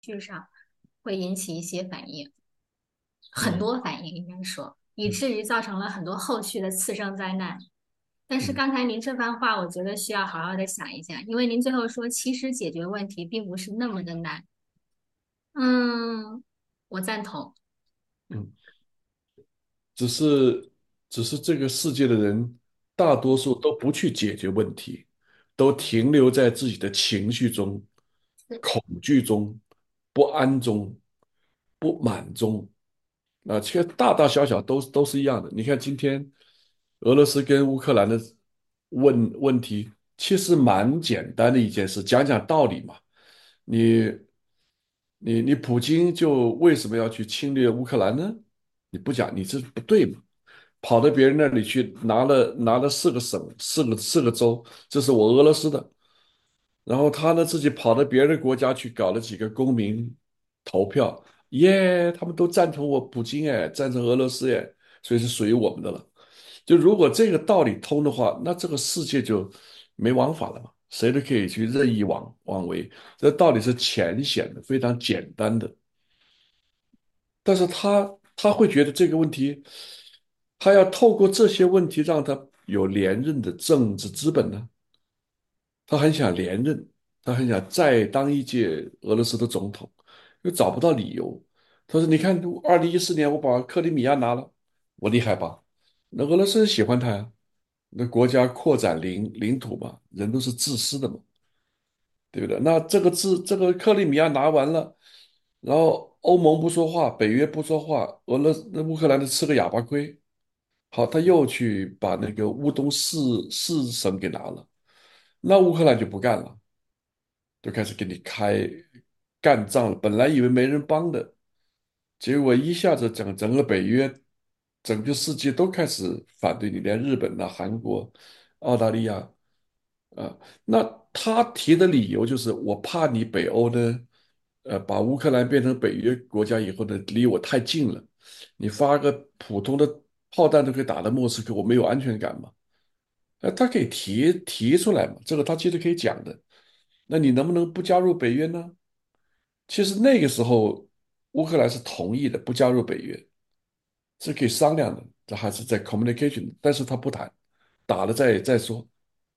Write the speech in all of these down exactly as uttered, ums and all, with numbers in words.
绪上会引起一些反应，很嗯多反应应该说，以嗯至于造成了很多后续的次生灾难。但是嗯刚才您这番话，我觉得需要好好的想一下，因为您最后说，其实解决问题并不是那么的难。嗯，我赞同。 嗯，只是只是这个世界的人大多数都不去解决问题，都停留在自己的情绪中、恐惧中、不安中、不满中。啊，其实大大小小都都是一样的。你看今天俄罗斯跟乌克兰的问问题，其实蛮简单的一件事，讲讲道理嘛。你你你普京就为什么要去侵略乌克兰呢？你不讲，你这不对嘛？跑到别人那里去拿了拿了四个省、四个四个州，这是我俄罗斯的。然后他呢自己跑到别的国家去搞了几个公民投票，耶，他们都赞同我普京，哎，赞成俄罗斯，哎，所以是属于我们的了。就如果这个道理通的话，那这个世界就没王法了嘛，谁都可以去任意妄妄为。这道理是浅显的，非常简单的。但是他他会觉得这个问题，他要透过这些问题让他有连任的政治资本呢？他很想连任，他很想再当一届俄罗斯的总统，又找不到理由。他说：“你看，二零一四年我把克里米亚拿了，我厉害吧？那俄罗斯人喜欢他呀，那国家扩展领领土嘛，人都是自私的嘛，对不对？那这个自这个克里米亚拿完了，然后欧盟不说话，北约不说话，俄罗那乌克兰的吃个哑巴亏。好，他又去把那个乌东四四省给拿了，那乌克兰就不干了。”就开始给你开干仗了。本来以为没人帮的，结果一下子整整个北约、整个世界都开始反对你，连日本呐、韩国、澳大利亚啊，那他提的理由就是我怕你北欧呢，呃，把乌克兰变成北约国家以后呢，离我太近了，你发个普通的炮弹都可以打到莫斯科，我没有安全感嘛。呃，他可以提提出来嘛，这个他其实可以讲的。那你能不能不加入北约呢？其实那个时候乌克兰是同意的，不加入北约是可以商量的，这还是在 communication，但是他不谈，打了再再说。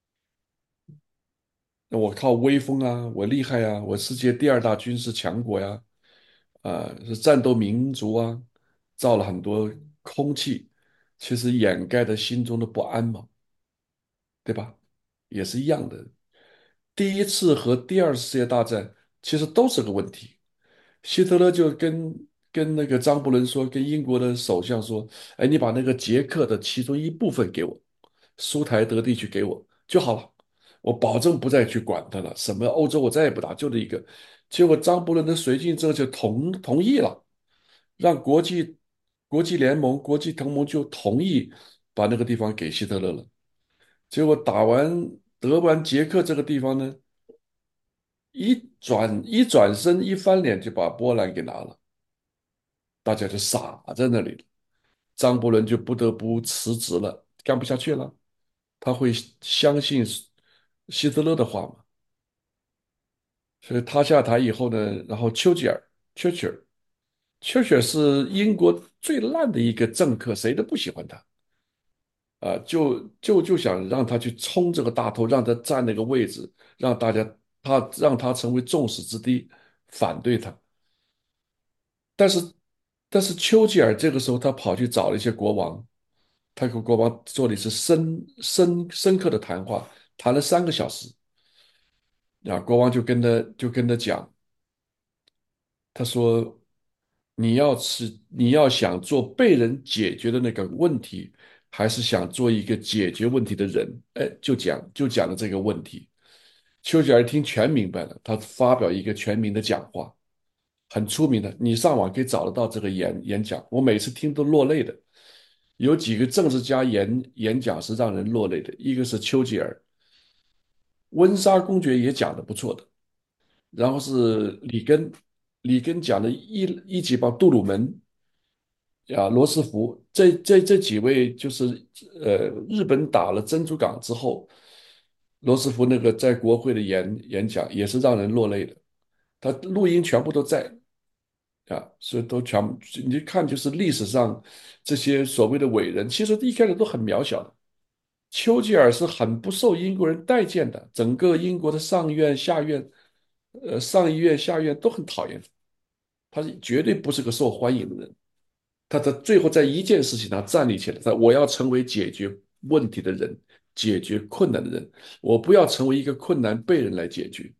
那我靠威风啊，我厉害啊，我世界第二大军事强国呀，啊，是战斗民族啊，造了很多空气，其实掩盖着心中的不安嘛，对吧？也是一样的。第一次和第二次世界大战其实都是个问题。希特勒就跟跟那个张伯伦说，跟英国的首相说：“哎，你把那个捷克的其中一部分给我，苏台德地区给我就好了，我保证不再去管它了。什么欧洲我再也不打，就这一个。”结果张伯伦的绥靖政就同同意了，让国际国际联盟、国际同盟就同意把那个地方给希特勒了。结果打完得完捷克这个地方呢，一转一转身一翻脸就把波兰给拿了。大家就傻在那里了。张伯伦就不得不辞职了，干不下去了。他会相信希特勒的话嘛？所以他下台以后呢，然后丘吉尔 （Churchill） Churchill 是英国最烂的一个政客，谁都不喜欢他啊、就就就想让他去冲这个大头，让他占那个位置，让大家他让他成为众矢之的，反对他。但是但是丘吉尔这个时候他跑去找了一些国王，他跟国王做的是深深深刻的谈话，谈了三个小时。啊，国王就跟他就跟他讲，他说你要是你要想做被人解决的那个问题，还是想做一个解决问题的人？哎，就讲就讲了这个问题。丘吉尔一听全明白了，他发表一个全民的讲话，很出名的，你上网可以找得到这个演演讲，我每次听都落泪的。有几个政治家演演讲是让人落泪的，一个是丘吉尔，温莎公爵也讲的不错的，然后是里根，里根讲的一一级棒，杜鲁门呀，罗斯福，这这这几位就是呃，日本打了珍珠港之后，罗斯福那个在国会的演演讲也是让人落泪的。 他录音全部都在啊，所以都全你一看就是历史上这些所谓的伟人，其实一开始都很渺小的。丘吉尔是很不受英国人待见的，整个英国的上院、下院，呃，上议院、下院都很讨厌他，他是绝对不是个受欢迎的人。他在最后在一件事情上站立起来，他我要成为解决问题的人，解决困难的人，我不要成为一个困难被人来解决。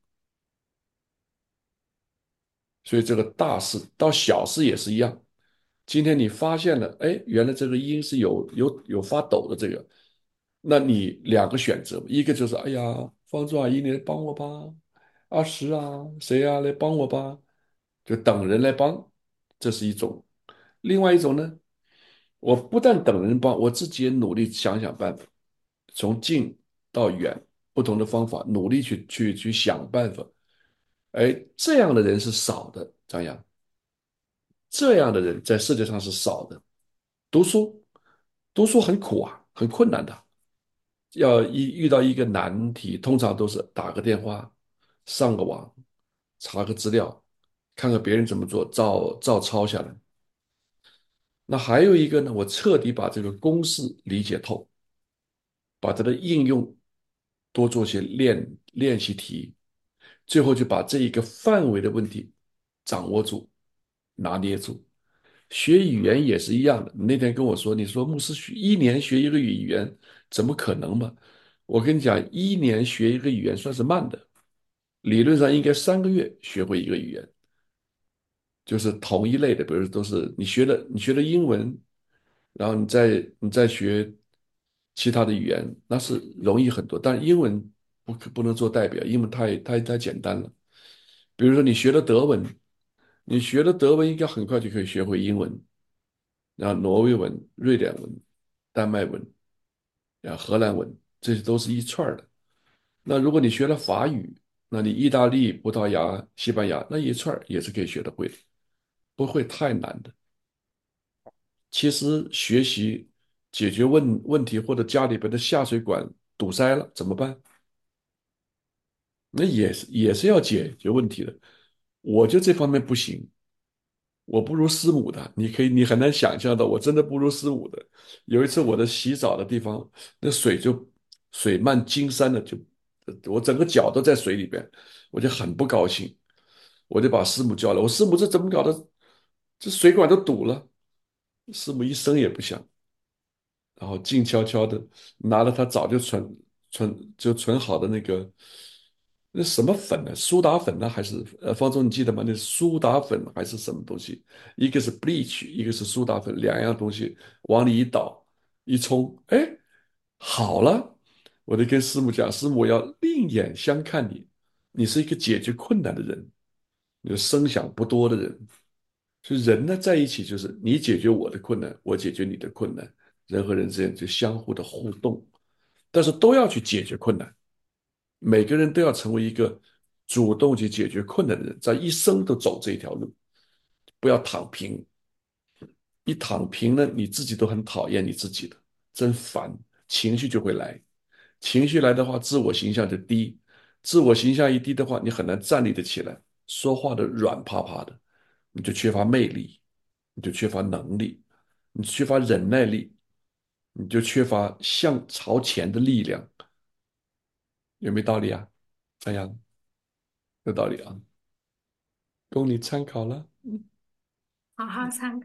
所以这个大事到小事也是一样。今天你发现了，哎，原来这个音是有有有发抖的这个，那你两个选择，一个就是，哎呀，方舟阿姨你来帮我吧，阿石啊，谁啊来帮我吧，就等人来帮，这是一种。另外一种呢，我不但等人帮，我自己也努力想想办法，从近到远，不同的方法，努力去去去想办法。哎，这样的人是少的，张扬，这样的人在世界上是少的。读书，读书很苦啊，很困难的。要一遇到一个难题，通常都是打个电话，上个网，查个资料，看看别人怎么做，照照抄下来。那还有一个呢，我彻底把这个公式理解透，把它的应用多做些练练习题，最后就把这一个范围的问题掌握住、拿捏住。学语言也是一样的。你那天跟我说，你说牧师学一年学一个语言，怎么可能嘛？我跟你讲，一年学一个语言算是慢的，理论上应该三个月学会一个语言，就是同一类的，比如都是你学的，你学的英文，然后你再你再学其他的语言，那是容易很多。但英文不可不能做代表，英文太太太简单了。比如说你学了德文，你学了德文应该很快就可以学会英文，然后挪威文、瑞典文、丹麦文、啊荷兰文，这些都是一串儿的。那如果你学了法语，那你意大利、葡萄牙、西班牙那一串儿也是可以学得会的，不会太难的。其实学习解决问问题，或者家里边的下水管堵塞了怎么办？那也是也是要解决问题的。我就这方面不行，我不如师母的，你可以，你很难想象到，我真的不如师母的。有一次我的洗澡的地方，那水就水漫金山的，就我整个脚都在水里边，我就很不高兴，我就把师母叫来，我师母这怎么搞的？这水管都堵了，师母一声也不响。然后静悄悄的拿了他早就存存就存好的那个那什么粉呢？苏打粉呢？还是呃，方舟你记得吗？那是苏打粉还是什么东西？一个是 bleach，一个是苏打粉，两样东西往里一倒一冲，哎，好了。我就跟师母讲，师母我要另眼相看你，你是一个解决困难的人，你声响不多的人。所以人呢在一起就是你解决我的困难，我解决你的困难，人和人之间就相互的互动，但是都要去解决困难，每个人都要成为一个主动去解决困难的人，在一生都走这条路，不要躺平。一躺平呢，你自己都很讨厌你自己的，真烦，情绪就会来，情绪来的话，自我形象就低，自我形象一低的话，你很难站立得起来，说话的软趴趴的，你就缺乏魅力，你就缺乏能力，你缺乏忍耐力，你就缺乏向朝前的力量，有没有道理啊？这样有道理啊，供你参考了。 好好参考。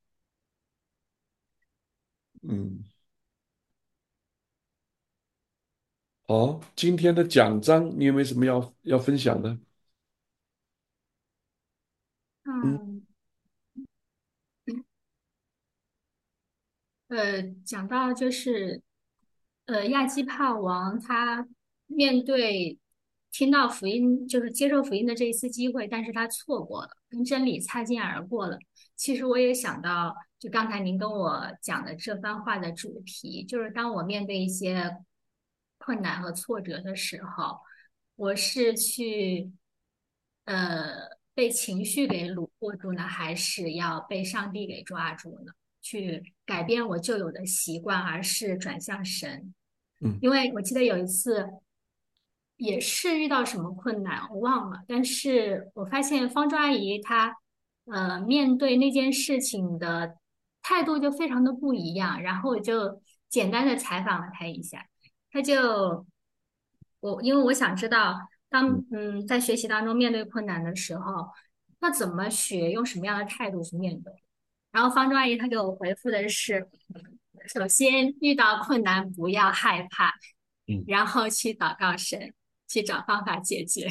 嗯，好，今天的奖章你有没有什么要要分享的？嗯嗯。呃，讲到就是，呃，亚基帕王他面对听到福音，就是接受福音的这一次机会，但是他错过了，跟真理擦肩而过了。其实我也想到，就刚才您跟我讲的这番话的主题，就是当我面对一些困难和挫折的时候，我是去呃被情绪给虏获住呢，还是要被上帝给抓住呢？去改变我旧有的习惯，而是转向神。 嗯因为我记得有一次， 也是遇到什么困难，我忘了。但是我发现方舟阿姨她，呃，面对那件事情的态度就非常的不一样。然后我就简单的采访了她一下，她就我因为我想知道，当嗯嗯在学习当中面对困难的时候，要怎么学，用什么样的态度去面对。然后方舟阿姨她给我回复的是，首先遇到困难不要害怕， 嗯。 然后去祷告神。去找方法解决。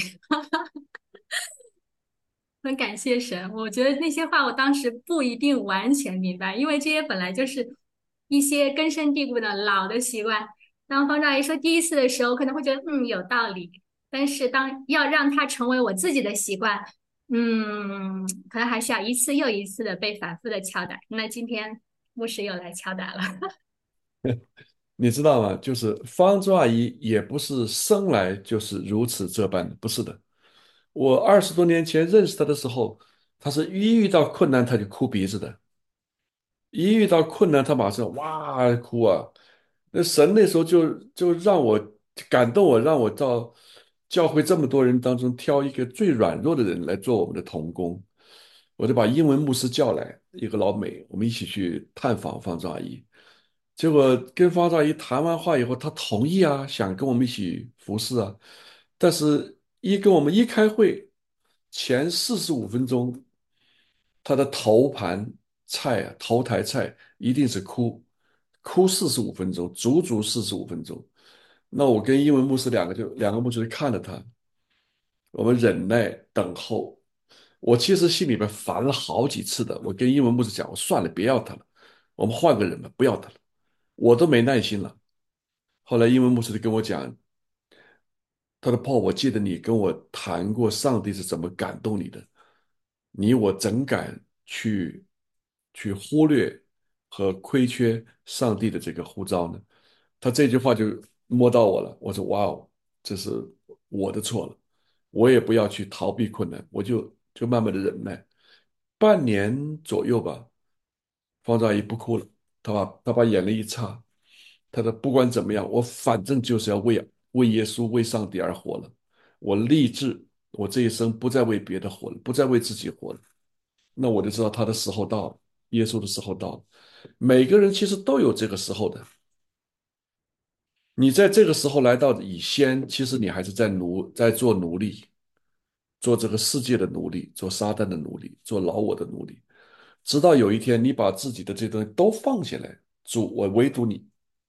很感谢神，我觉得那些话我当时不一定完全明白，因为这些本来就是一些根深蒂固的老的习惯。当方丈一说第一次的时候，可能会觉得嗯有道理，但是当要让它成为我自己的习惯，嗯，可能还需要一次又一次的被反复的敲打。那今天牧师又来敲打了。 你知道吗？就是方舟阿姨也不是生来就是如此这般的，不是的。我二十多年前认识她的时候，她是一遇到困难她就哭鼻子的，一遇到困难她马上哇哭啊。那神那时候就就让我感动我，让我到教会这么多人当中挑一个最软弱的人来做我们的童工。我就把英文牧师叫来，一个老美，我们一起去探访方舟阿姨。结果跟方丈一谈完话以后，他同意啊，想跟我们一起服侍啊。但是，一跟我们一开会，前四十五分钟，他的头盘菜啊，头台菜一定是哭，哭四十五分钟，足足四十五分钟。那我跟英文牧师两个就两个牧师就看着他，我们忍耐等候。我其实心里边烦了好几次的，我跟英文牧师讲，我算了，别要他了，我们换个人吧，不要他了，我都没耐心了。后来英文牧师就跟我讲，他说："Paul，我记得你跟我谈过上帝是怎么感动你的，你我怎敢去去忽略和亏缺上帝的这个呼召呢？"他这句话就摸到我了，我说：“哇哦，这是我的错了，我也不要去逃避困难，我就就慢慢的忍耐。"半年左右吧，方丈姨不哭了，他把他把眼泪一擦，他说不管怎么样，我反正就是要为为耶稣为上帝而活了。我立志，我这一生不再为别的活了，不再为自己活了。那我就知道他的时候到了，耶稣的时候到了。每个人其实都有这个时候的。你在这个时候来到以先，其实你还是在奴在做奴隶，做这个世界的奴隶，做撒旦的奴隶，做老我的奴隶。直到有一天，你把自己的这些东西都放下来，主，我唯独你，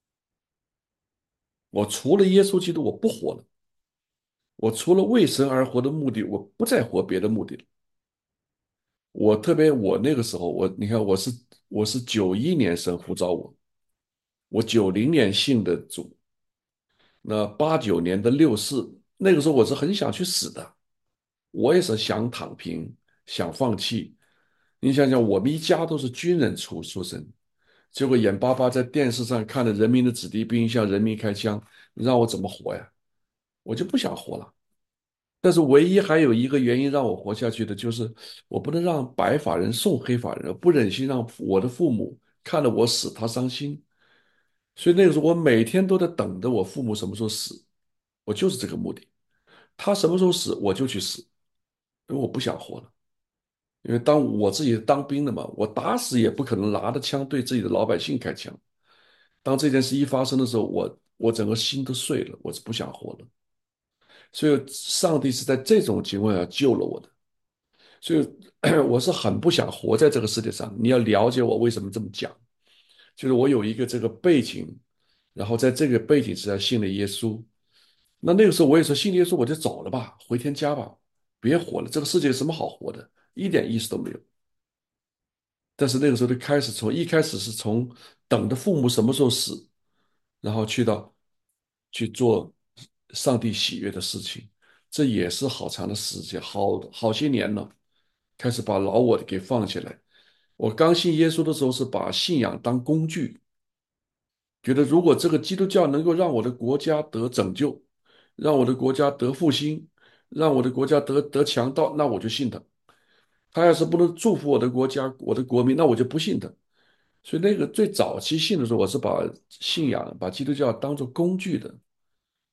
我除了耶稣基督，我不活了。我除了为神而活的目的，我不再活别的目的了。我特别，我那个时候，我你看，我是我是九一年神呼召我，我九零年信的主，那八九年的六四，那个时候我是很想去死的，我也是想躺平，想放弃。你想想，我们一家都是军人出出身，结果眼巴巴在电视上看着人民的子弟兵向人民开枪，让我怎么活呀？我就不想活了。但是唯一还有一个原因让我活下去的，就是我不能让白发人送黑发人，不忍心让我的父母看了我死，他伤心。所以那个时候，我每天都在等着我父母什么时候死，我就是这个目的。他什么时候死，我就去死，因为我不想活了。因为当我自己当兵的嘛，我打死也不可能拿着枪对自己的老百姓开枪。当这件事一发生的时候，我我整个心都碎了，我是不想活了。所以上帝是在这种情况下救了我的。所以我是很不想活在这个世界上。你要了解我为什么这么讲，就是我有一个这个背景，然后在这个背景之下信了耶稣。那那个时候我也说信耶稣我就走了吧，回天家吧，别活了，这个世界有什么好活的，一点意思都没有。但是那个时候就开始从一开始是从等着父母什么时候死，然后去到去做上帝喜悦的事情，这也是好长的时间，好好些年了。开始把老我的给放下来。我刚信耶稣的时候是把信仰当工具，觉得如果这个基督教能够让我的国家得拯救，让我的国家得复兴，让我的国家得得强盗，那我就信他。他要是不能祝福我的国家、我的国民，那我就不信他。所以那个最早期信的时候，我是把信仰、把基督教当做工具的，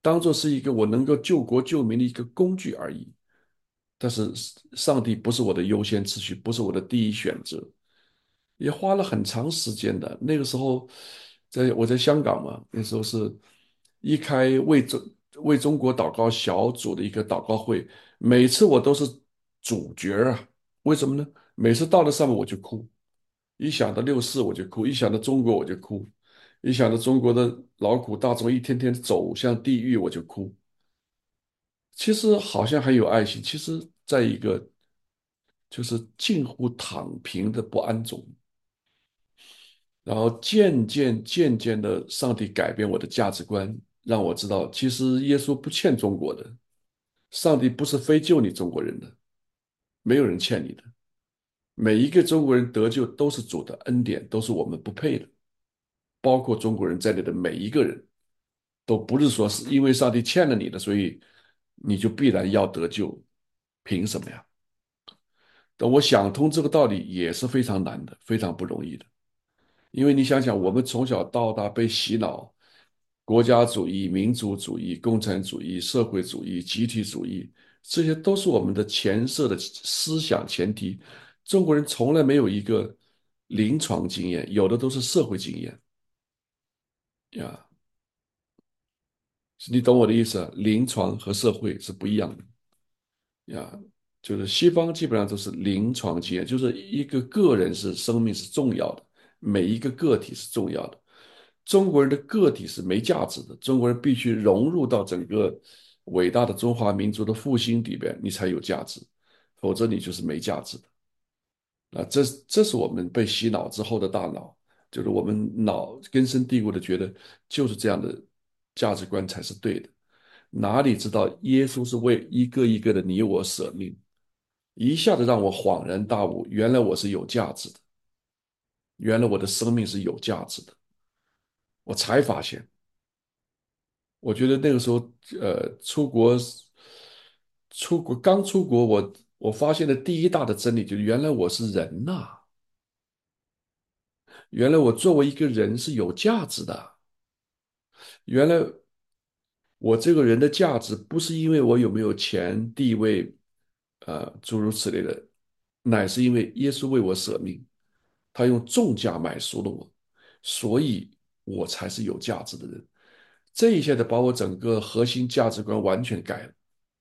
当做是一个我能够救国救民的一个工具而已。但是上帝不是我的优先次序，不是我的第一选择，也花了很长时间的。那个时候，在我在香港嘛，那时候是一开为中为中国祷告小组的一个祷告会，每次我都是主角啊。为什么呢？每次到了上面我就哭，一想到六四我就哭，一想到中国我就哭，一想到中国的劳苦大众一天天走向地狱我就哭。其实好像很有爱心，其实在一个就是近乎躺平的不安中，然后渐渐渐渐的，上帝改变我的价值观，让我知道，其实耶稣不欠中国的，上帝不是非救你中国人的，没有人欠你的，每一个中国人得救都是主的恩典，都是我们不配的，包括中国人在内的每一个人，都不是说是因为上帝欠了你的，所以你就必然要得救，凭什么呀？但我想通这个道理也是非常难的，非常不容易的。因为你想想，我们从小到大被洗脑，国家主义、民族主义、共产主义、社会主义、集体主义，这些都是我们的前设的思想前提。中国人从来没有一个临床经验，有的都是社会经验呀。你懂我的意思啊？临床和社会是不一样的。呀，就是西方基本上都是临床经验，就是一个个人是生命是重要的，每一个个体是重要的。中国人的个体是没价值的，中国人必须融入到整个伟大的中华民族的复兴里边，你才有价值，否则你就是没价值的。啊，这这是我们被洗脑之后的大脑，就是我们脑根深蒂固的觉得就是这样的价值观才是对的，哪里知道耶稣是为一个一个的你我舍命，一下子让我恍然大悟，原来我是有价值的，原来我的生命是有价值的，我才发现。我觉得那个时候，呃，出国，出国刚出国，我我发现的第一大的真理就是，原来我是人呐、原来我作为一个人是有价值的，原来我这个人的价值不是因为我有没有钱、地位，呃，诸如此类的，乃是因为耶稣为我舍命，他用重价买赎了我，所以我才是有价值的人。这一下子把我整个核心价值观完全改了。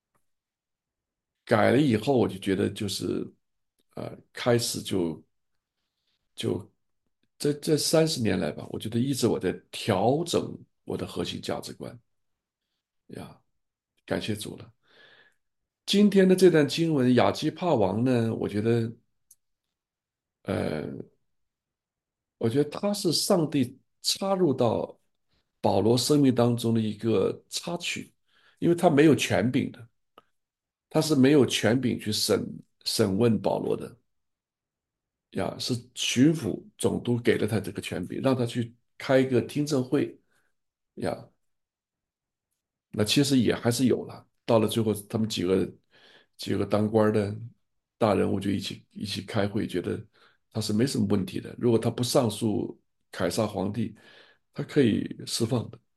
改了以后，我就觉得就是，呃，开始就就这这三十年来吧，我觉得一直我在调整我的核心价值观呀，感谢主了。今天的这段经文，亚基帕王呢，我觉得，呃，我觉得他是上帝插入到保罗生命当中的一个插曲，因为他没有权柄的，他是没有权柄去审审问保罗的。呀，是巡抚总督给了他这个权柄，让他去开一个听证会呀。那其实也还是有了。到了最后，他们几个几个当官的大人物就一起一起开会，觉得他是没什么问题的。如果他不上诉凯撒皇帝，他可以释放的。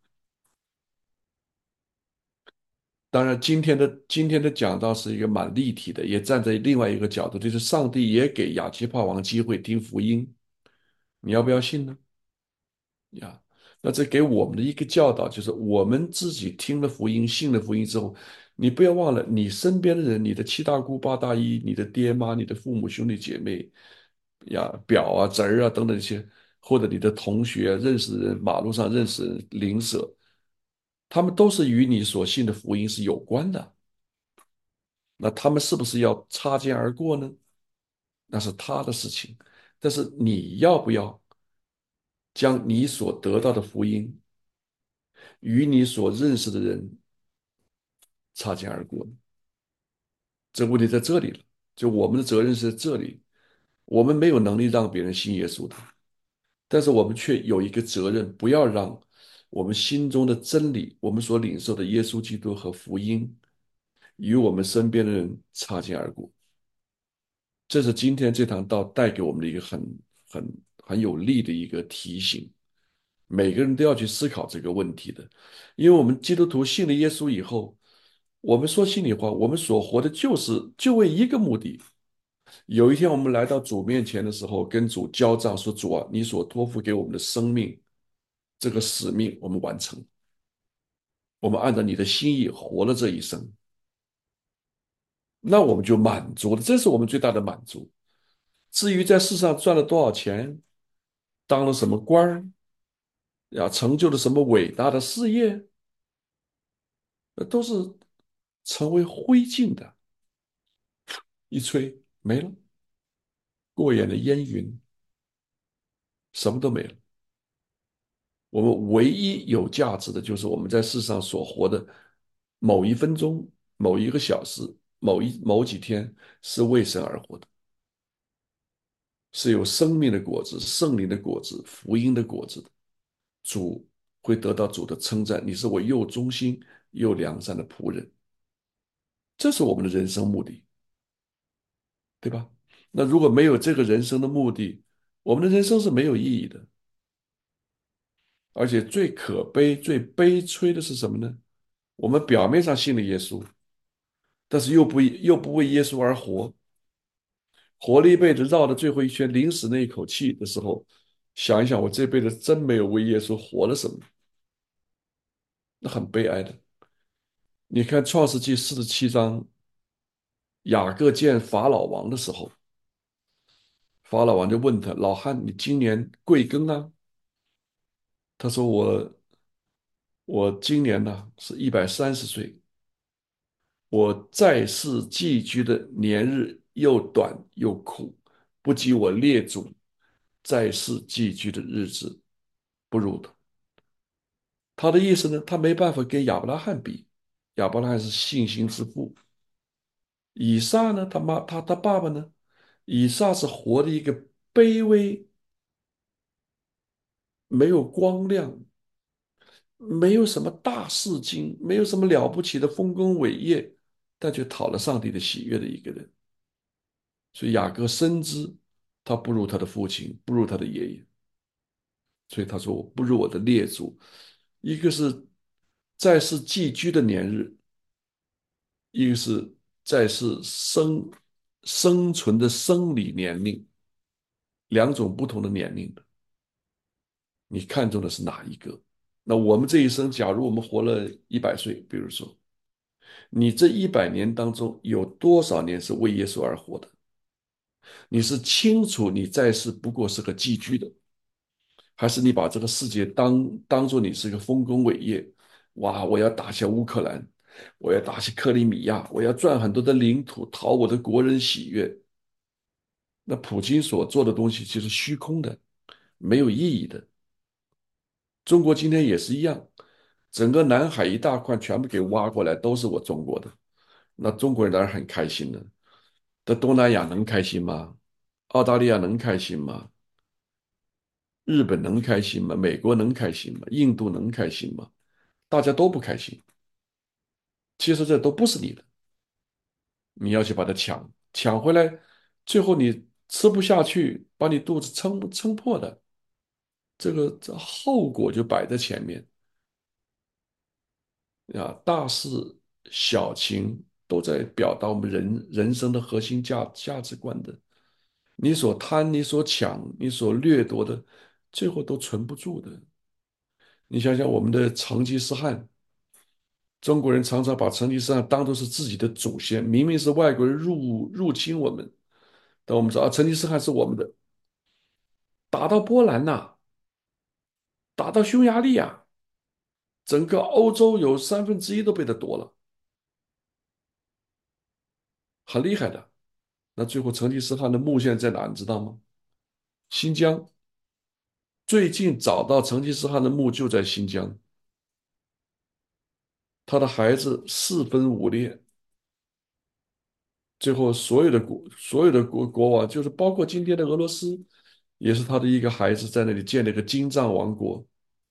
当然，今天的今天的讲道是一个蛮立体的，也站在另外一个角度，就是上帝也给亚基帕王机会听福音，你要不要信呢？呀，那这给我们的一个教导就是，我们自己听了福音、信了福音之后，你不要忘了，你身边的人，你的七大姑八大姨、你的爹妈、你的父母兄弟姐妹呀、表啊、侄儿啊等等这些，或者你的同学、认识的人、马路上认识的人、邻舍，他们都是与你所信的福音是有关的。那他们是不是要擦肩而过呢？那是他的事情，但是你要不要将你所得到的福音？与你所认识的人擦肩而过。这问题在这里了，就我们的责任是在这里。我们没有能力让别人信耶稣的，但是我们却有一个责任，不要让我们心中的真理，我们所领受的耶稣基督和福音，与我们身边的人擦肩而过。这是今天这堂道带给我们的一个很很很有力的一个提醒每个人都要去思考这个问题的，因为我们基督徒信了耶稣以后，我们说心里话，我们所活的就是就为一个目的。有一天我们来到主面前的时候，跟主交账说：“主啊，你所托付给我们的生命，这个使命我们完成，我们按照你的心意活了这一生，那我们就满足了，这是我们最大的满足。至于在世上赚了多少钱，当了什么官儿，呀，成就了什么伟大的事业，那都是成为灰烬的，一吹没了，过眼的烟云，什么都没了。我们唯一有价值的，就是我们在世上所活的某一分钟、某一个小时、某一某几天，是为神而活的，是有生命的果子、圣灵的果子、福音的果子的。主会得到主的称赞，你是我又忠心又良善的仆人，这是我们的人生目的，对吧？那如果没有这个人生的目的，我们的人生是没有意义的。而且最可悲、最悲催的是什么呢？我们表面上信了耶稣，但是又不又不为耶稣而活，活了一辈子，绕了最后一圈，临死那一口气的时候，想一想，我这辈子真没有为耶稣活了什么，那很悲哀的。你看《创世纪》四十七章，雅各见法老王的时候，法老王就问他：“老汉，你今年贵庚啊？”他说：“我我今年呢是一百三十岁，我在世寄居的年日又短又苦，不及我列祖在世寄居的日子，不如的。”他的意思呢，他没办法跟亚伯拉罕比，亚伯拉罕是信心之父。以撒呢，他妈他他爸爸呢，以撒是活的一个卑微、没有光亮、没有什么大事经，没有什么了不起的丰功伟业，但却讨了上帝的喜悦的一个人。所以雅各深知他不如他的父亲，不如他的爷爷，所以他说：“我不如我的列祖。”一个是在世寄居的年日，一个是在世生生存的生理年龄，两种不同的年龄的，你看重的是哪一个？那我们这一生，假如我们活了一百岁，比如说，你这一百年当中有多少年是为耶稣而活的？你是清楚你在世不过是个寄居的，还是你把这个世界当当做你是个丰功伟业？哇，我要打下乌克兰，我要打下克里米亚，我要赚很多的领土，讨我的国人喜悦。那普京所做的东西其实虚空的，没有意义的。中国今天也是一样，整个南海一大块全部给挖过来，都是我中国的。那中国人当然很开心了。在东南亚能开心吗？澳大利亚能开心吗？日本能开心吗？美国能开心吗？印度能开心吗？大家都不开心。其实这都不是你的，你要去把它抢抢回来，最后你吃不下去，把你肚子撑撑破的，这个这后果就摆在前面啊。大事小情都在表达我们人人生的核心价价值观的。你所贪、你所抢、你所掠夺的，最后都存不住的。你想想我们的成吉思汗，中国人常常把成吉思汗当作是自己的祖先，明明是外国人入入侵我们，但我们说啊，成吉思汗是我们的，打到波兰呐、打到匈牙利啊，整个欧洲有三分之一都被他夺了，很厉害的。那最后成吉思汗的墓现在在哪，你知道吗？新疆，最近找到成吉思汗的墓就在新疆，他的孩子四分五裂，最后所有的国所有的国国王，就是包括今天的俄罗斯，也是他的一个孩子在那里建了一个金帐王国。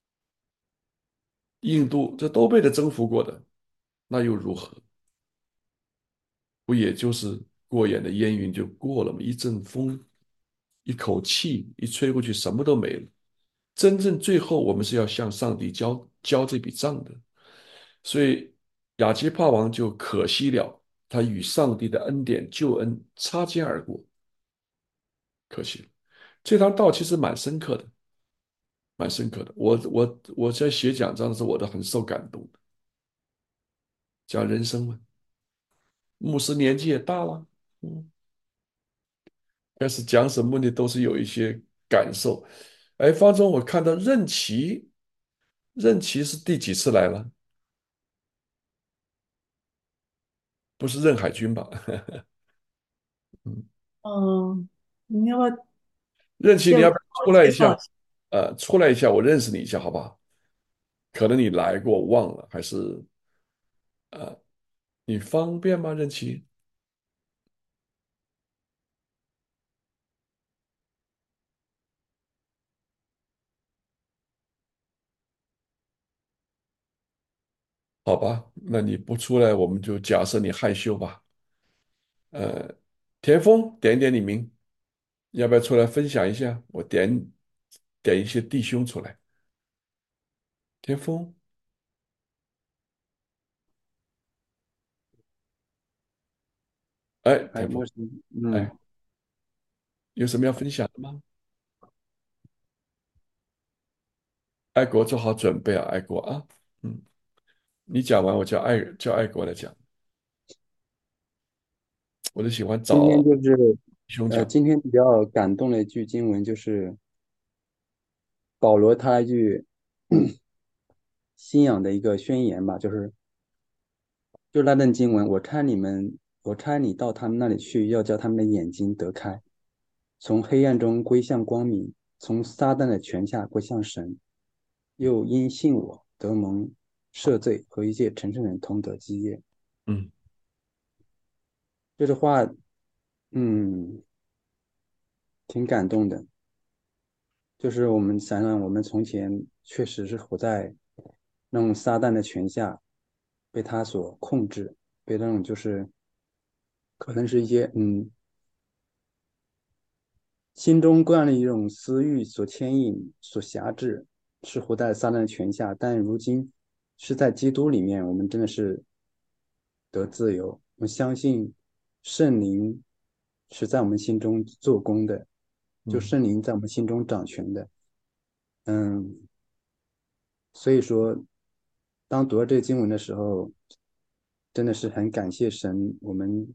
印度这都被他征服过的，那又如何？不也就是过眼的烟云就过了吗？一阵风，一口气一吹过去，什么都没了。 真正最后我们是要向上帝交交这笔账的。所以亚基帕王就可惜了，他与上帝的恩典救恩擦肩而过，可惜了。这堂道其实蛮深刻的，蛮深刻的。我我我在写讲章的时候，我都很受感动的，讲人生嘛。牧师年纪也大了，嗯，开始讲什么呢，都是有一些感受。哎，方中，我看到任琪，任琪是第几次来了？不是任海军吧？嗯， 嗯，你要不要任琪，你先帮要不要我出来一下？ 介绍一下？ 呃，出来一下，我认识你一下，好不好？可能你来过，忘了，还是呃，你方便吗？任琪？好吧，那你不出来，我们就假设你害羞吧。呃，田丰，点一点你名，要不要出来分享一下？我点点一些弟兄出来。田丰，哎， 哎， 田丰， 莫师，嗯， 哎，有什么要分享的吗？爱国做好准备啊，爱国啊，嗯，你讲完，我叫爱叫爱国来讲，我就喜欢今天找就是，呃， 弟兄讲。 今天比较感动的一句经文就是保罗他那句信仰的一个宣言吧，就是就那段经文，我差你们，我差你到他们那里去，要叫他们的眼睛得开，从黑暗中归向光明，从撒旦的权下归向神，又因信我得蒙赦罪，和一切成圣人同得基业。 嗯这句话，嗯，挺感动的。就是我们想想，我们从前确实是活在那种撒旦的权下，被他所控制，被那种就是可能是一些嗯心中各样的一种私欲所牵引、所辖制，是活在撒旦的权下。但如今是在基督里面，我们真的是得自由。我们相信圣灵是在我们心中做工的，就嗯圣灵在我们心中掌权的。嗯，所以说，当读到这个经文的时候，真的是很感谢神，我们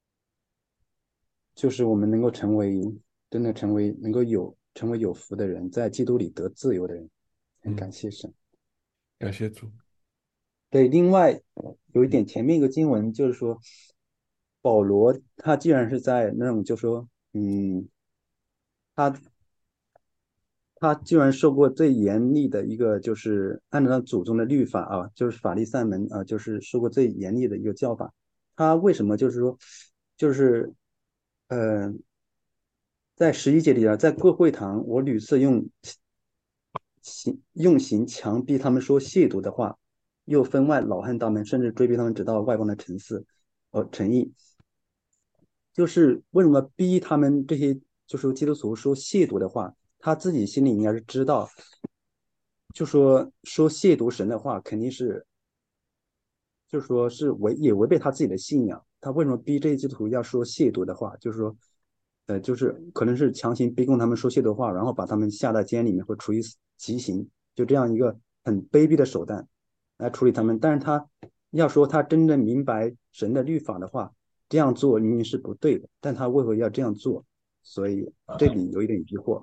就是我们能够成为，真的成为能够有成为有福的人，在基督里得自由的人，很嗯， 感谢神。 感谢主。 对，另外有一嗯点前面一个经文就是说，保罗他既然是在那种就说，嗯，他他居然受过最严厉的一个，就是按照他祖宗的律法啊，就是法利赛门啊，就是受过最严厉的一个教法。他为什么就是说，就是呃，在十一节里啊，在各会堂，我屡次用刑用刑强逼他们说亵渎的话，又分外老汉大门，甚至追逼他们直到外邦的城市，呃，城邑。就是为什么逼他们这些就是基督徒说亵渎的话，他自己心里应该是知道，就说说亵渎神的话，肯定是就是说是违也违背他自己的信仰。他为什么逼这些基督徒要说亵渎的话？就是说，呃，就是可能是强行逼供他们说亵渎话，然后把他们下到监里面或处以极刑，就这样一个很卑鄙的手段来处理他们。但是他要说他真正明白神的律法的话，这样做明明是不对的，但他为何要这样做？所以这里有一点疑惑。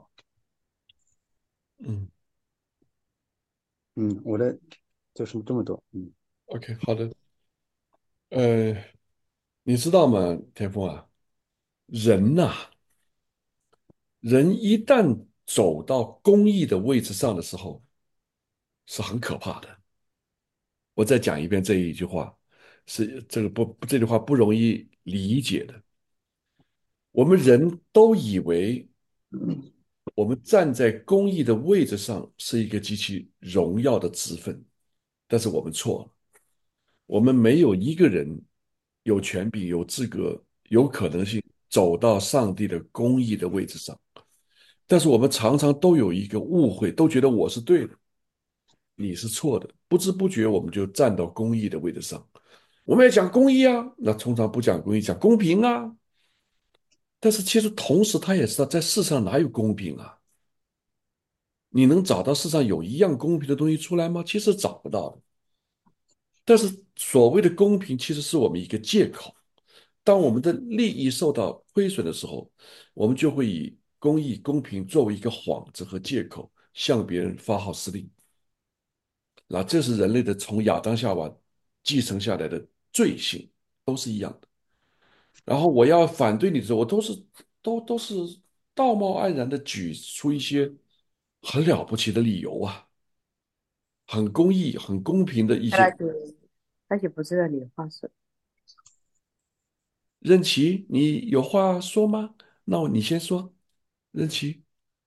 嗯嗯，我的就是这么多。嗯。 ，OK，好的。呃，你知道吗，田丰啊，人呐、人一旦走到公益的位置上的时候，是很可怕的。我再讲一遍这一句话，是这个不这句话不容易理解的。我们人都以为我们站在公益的位置上是一个极其荣耀的职分，但是我们错了。我们没有一个人有权柄、有资格、有可能性走到上帝的公义的位置上。 但是我们常常都有一个误会，都觉得我是对的，你是错的，不知不觉我们就站到公义的位置上。我们要讲公义啊，那通常不讲公义，讲公平啊。但是其实同时他也知道，在世上哪有公平啊？你能找到世上有一样公平的东西出来吗？其实找不到的。但是所谓的公平，其实是我们一个借口。当我们的利益受到亏损的时候，我们就会以公义、公平作为一个幌子和借口，向别人发号施令。那这是人类的从亚当夏娃继承下来的罪性，都是一样的。然后我要反对你的时候，我都是都都是道貌岸然的举出一些很了不起的理由啊，很公义、很公平的一些。 那就那就不知道你的话说。 任琪，你有话说吗？那我你先说，任琪。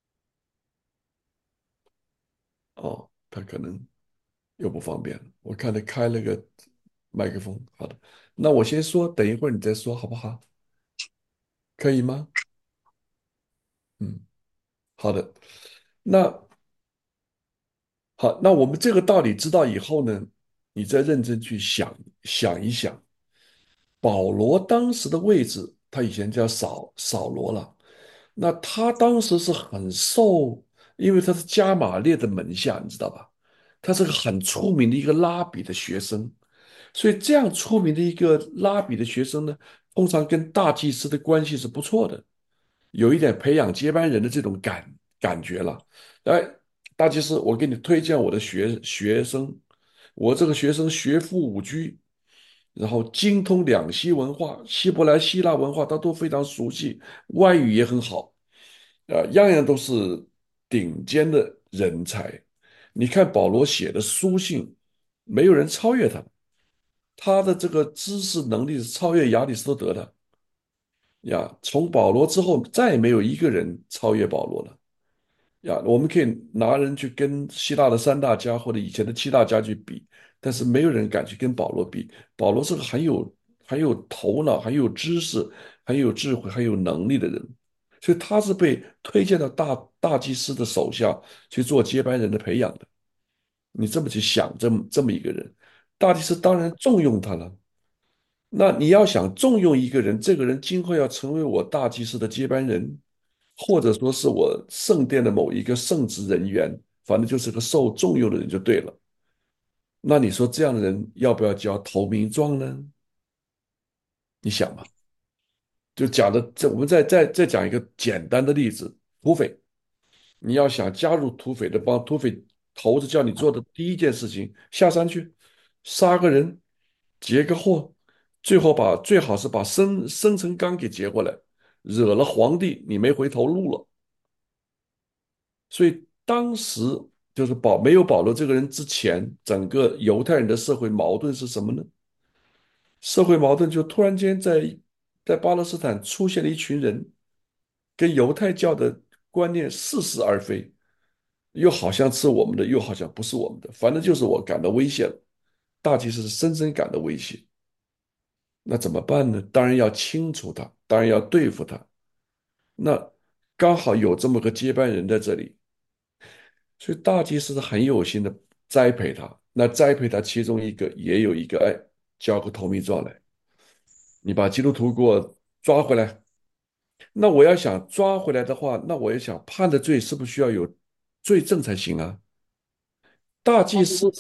哦，他可能又不方便了。我看他开了个麦克风。好的，那我先说，等一会儿你再说，好不好？可以吗？嗯，好的。那好，那我们这个道理知道以后呢，你再认真去想想一想，保罗当时的位置，他以前叫扫扫罗了。那他当时是很受，因为他是加玛列的门下，你知道吧？他是个很出名的一个拉比的学生，所以这样出名的一个拉比的学生呢，通常跟大祭司的关系是不错的，有一点培养接班人的这种感感觉了。哎，大祭司，我给你推荐我的学学生，我这个学生学富五车，然后精通两西文化，希伯来、希腊文化他都非常熟悉，外语也很好，呃，样样都是顶尖的人才。你看保罗写的书信，没有人超越他，他的这个知识能力是超越亚里士多德的呀。从保罗之后，再也没有一个人超越保罗了。呀，我们可以拿人去跟希腊的三大家或者以前的七大家去比，但是没有人敢去跟保罗比。保罗是个很有很有头脑、很有知识、很有智慧、很有能力的人，所以他是被推荐到大大祭司的手下去做接班人的培养的。你这么去想，这么这么一个人，大祭司当然重用他了。那你要想重用一个人，这个人今后要成为我大祭司的接班人，或者说是我圣殿的某一个圣职人员，反正就是个受重用的人就对了。那你说这样的人要不要交投名状呢？你想嘛，就讲的这，我们再再再讲一个简单的例子，土匪，你要想加入土匪的帮，土匪头子叫你做的第一件事情，下山去杀个人，劫个货，最后把最好是把生生辰纲给劫过来，惹了皇帝，你没回头路了。所以当时就是保没有保罗这个人之前，整个犹太人的社会矛盾是什么呢？社会矛盾就突然间在在巴勒斯坦出现了一群人，跟犹太教的观念似是而非，又好像是我们的，又好像不是我们的，反正就是我感到危险了，大祭司是深深感到威胁。那怎么办呢？当然要清除他，当然要对付他。那刚好有这么个接班人在这里，所以大祭司是很有心的栽培他。那栽培他其中一个也有一个，哎，交个投名状来，你把基督徒给我抓回来。那我要想抓回来的话，那我也想判的罪是不是需要有罪证才行啊？大祭司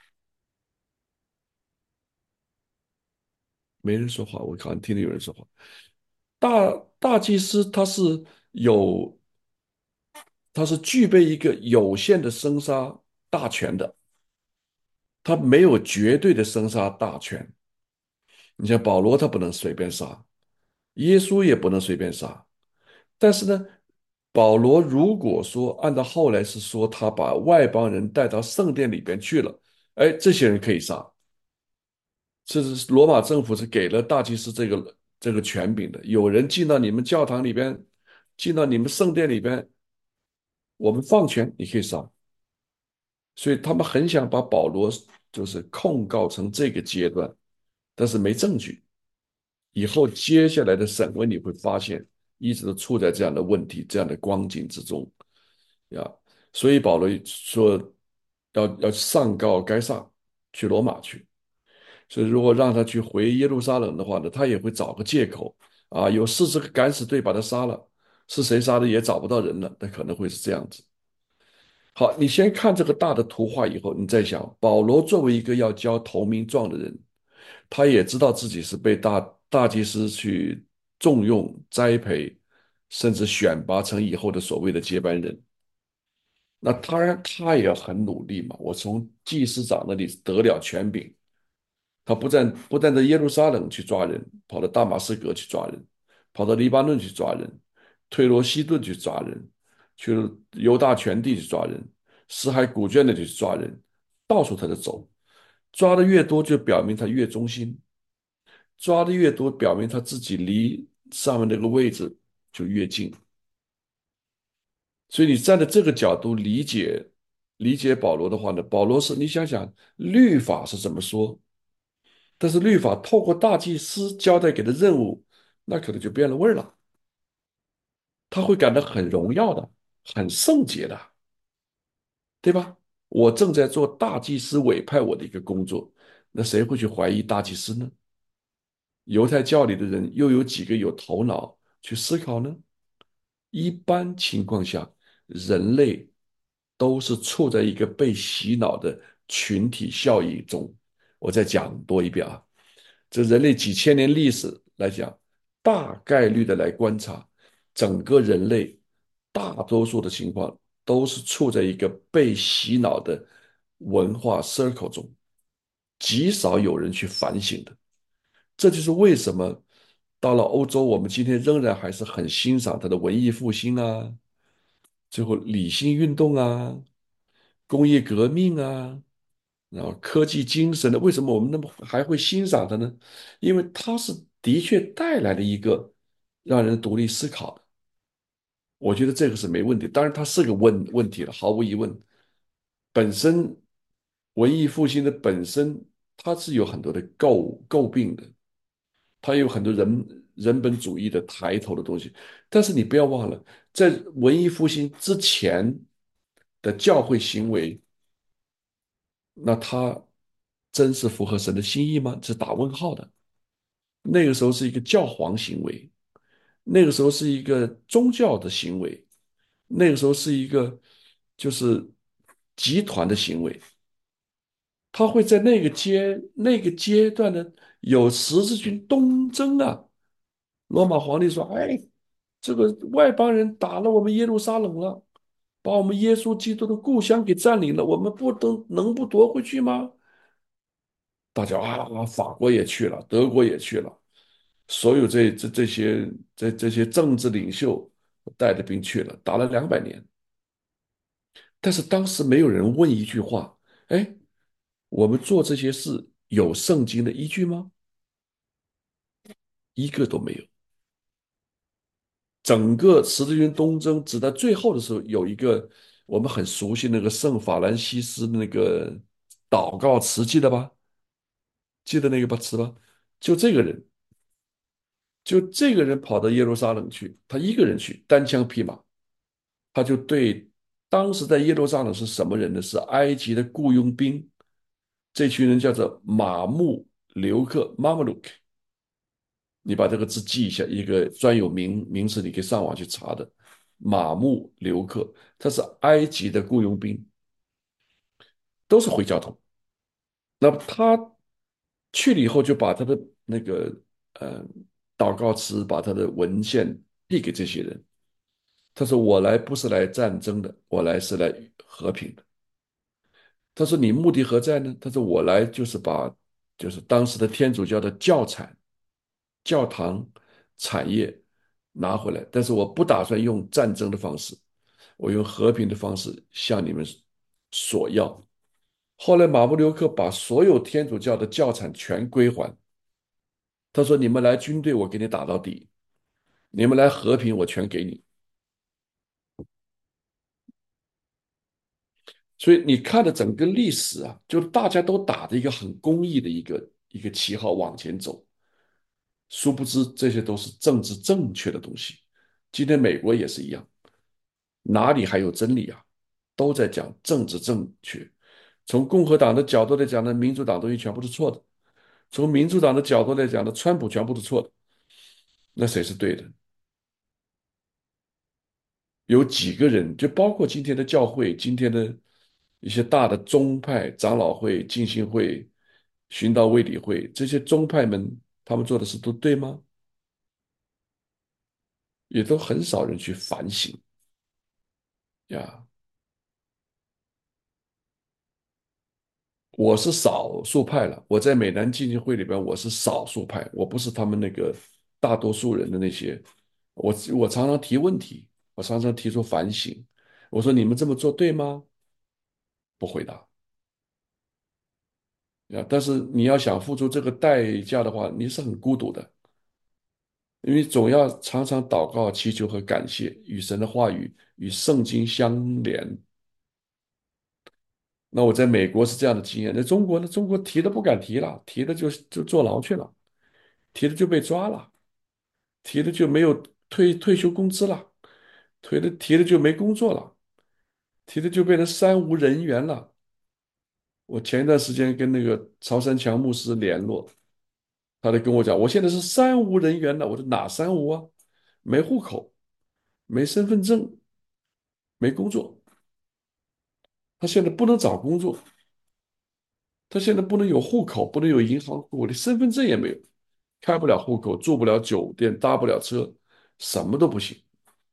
没人说话，我好像听到有人说话。大大祭司他是有，他是具备一个有限的生杀大权的，他没有绝对的生杀大权。你像保罗，他不能随便杀，耶稣也不能随便杀。但是呢，保罗如果说按照后来是说他把外邦人带到圣殿里边去了，哎，这些人可以杀。这是罗马政府是给了大祭司这个这个权柄的。有人进到你们教堂里边，进到你们圣殿里边，我们放权，你可以杀。所以他们很想把保罗就是控告成这个阶段，但是没证据。以后接下来的审问你会发现一直都处在这样的问题、这样的光景之中呀。所以保罗说要要上告该撒，去罗马去。所以如果让他去回耶路撒冷的话呢，他也会找个借口啊，有四十个敢死队把他杀了，是谁杀的也找不到人了，那可能会是这样子。好，你先看这个大的图画以后，你再想，保罗作为一个要交投名状的人，他也知道自己是被大大祭司去重用、栽培，甚至选拔成以后的所谓的接班人。那当然，他也很努力嘛。我从祭司长那里得了权柄，他不但不但在耶路撒冷去抓人，跑到大马士革去抓人，跑到黎巴嫩去抓人，推罗西顿去抓人，去犹大全地去抓人，死海古卷那里去抓人，到处他就走，抓的越多，就表明他越忠心，抓的越多，表明他自己离上面那个位置就越近。所以你站在这个角度理解理解保罗的话呢，保罗是你想想律法是怎么说，但是律法透过大祭司交代给的任务，那可能就变了味儿了。他会感到很荣耀的，很圣洁的，对吧？我正在做大祭司委派我的一个工作，那谁会去怀疑大祭司呢？犹太教里的人又有几个有头脑去思考呢？一般情况下，人类都是处在一个被洗脑的群体效应中。我再讲多一遍啊，这人类几千年历史来讲，大概率的来观察，整个人类大多数的情况都是处在一个被洗脑的文化 circle 中，极少有人去反省的。这就是为什么到了欧洲，我们今天仍然还是很欣赏它的文艺复兴啊，最后理性运动啊，工业革命啊，然后科技精神的，为什么我们那么还会欣赏它呢？因为它是的确带来了一个让人独立思考的，我觉得这个是没问题。当然，它是个问问题了，毫无疑问。本身文艺复兴的本身，它是有很多的诟诟病的，它有很多人人本主义的抬头的东西。但是你不要忘了，在文艺复兴之前的教会行为，那它真是符合神的心意吗？是打问号的。那个时候是一个教皇行为，那个时候是一个宗教的行为，那个时候是一个就是集团的行为。他会在那个阶那个阶段呢，有十字军东征啊。罗马皇帝说：“哎，这个外邦人打了我们耶路撒冷了，把我们耶稣基督的故乡给占领了，我们不能能不夺回去吗？”大家啊，法国也去了，德国也去了，所有这这这些这这些政治领袖带着兵去了，打了两百年。但是当时没有人问一句话：哎，我们做这些事有圣经的依据吗？一个都没有。整个十字军东征直到最后的时候，有一个我们很熟悉那个圣法兰西斯的那个祷告词，记得吧？记得那个吧词吧？就这个人，就这个人跑到耶路撒冷去，他一个人去，单枪匹马，他就对当时在耶路撒冷是什么人呢？是埃及的雇佣兵，这群人叫做马穆留克 （Mamluk）。你把这个字记一下，一个专有名名词，你可以上网去查的。马穆留克，他是埃及的雇佣兵，都是回教徒。那么他去了以后，就把他的那个呃祷告词，把他的文献递给这些人。他说：“我来不是来战争的，我来是来和平的。”他说：“你目的何在呢？”他说：“我来就是把就是当时的天主教的教产、教堂产业拿回来，但是我不打算用战争的方式，我用和平的方式向你们索要。”后来马布留克把所有天主教的教产全归还。他说：“你们来军队，我给你打到底；你们来和平，我全给你。”所以你看的整个历史啊，就是大家都打着一个很公益的一个一个旗号往前走，殊不知这些都是政治正确的东西， 今天美国也是一样，哪里还有真理啊？都在讲政治正确。从共和党的角度来讲呢，民主党东西全部是错的；从民主党的角度来讲呢，川普全部是错的。那谁是对的？有几个人，就包括今天的教会，今天的一些大的宗派、长老会、浸信会、寻道卫理会，这些宗派们，他们做的事都对吗？也都很少人去反省呀。我是少数派了，我在美南浸信会里边，我是少数派，我不是他们那个大多数人的那些。我我常常提问题，我常常提出反省。我说你们这么做对吗？不回答。呀，但是你要想付出这个代价的话，你是很孤独的，因为总要常常祷告、祈求和感谢，与神的话语与圣经相连。那我在美国是这样的经验，在中国呢，中国提都不敢提了，提了就就坐牢去了，提了就被抓了，提了就没有退退休工资了，提了提了就没工作了，提了就变成三无人员了。我前一段时间跟那个曹山强牧师联络，他就跟我讲，我现在是三无人员了。我说哪三无啊？没户口，没身份证，没工作。他现在不能找工作，他现在不能有户口，不能有银行户口，连身份证也没有，开不了户口，住不了酒店，搭不了车，什么都不行。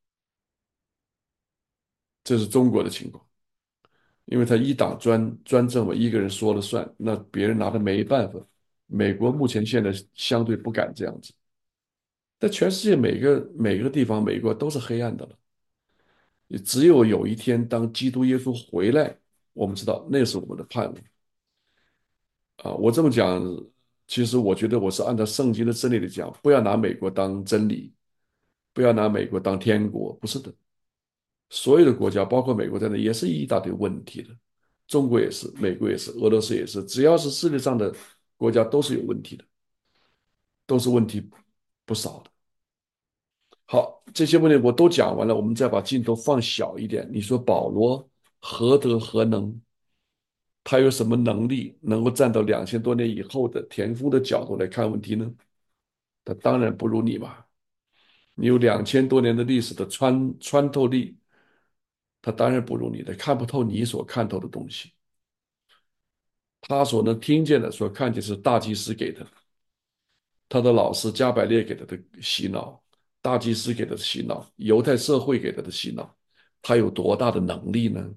这是中国的情况，因为他一党专专政嘛，一个人说了算，那别人拿他没办法。美国目前现在相对不敢这样子，但全世界每个每个地方，美国都是黑暗的了。只有有一天，当基督耶稣回来，我们知道那是我们的盼望啊！我这么讲，其实我觉得我是按照圣经的真理来讲，不要拿美国当真理，不要拿美国当天国，不是的。所有的国家，包括美国在内，也是一大堆问题的。中国也是，美国也是，俄罗斯也是，只要是世界上的国家都是有问题的，都是问题不少的。好，这些问题我都讲完了，我们再把镜头放小一点。你说保罗何德何能？他有什么能力能够站到两千多年以后的田丰的角度来看问题呢？他当然不如你嘛，你有两千多年的历史的穿穿透力，他当然不如你的，看不透你所看透的东西。他所能听见的、所看见是大祭司给的，他的老师加百列给他的洗脑，大祭司给他的洗脑，犹太社会给他的洗脑，他有多大的能力呢？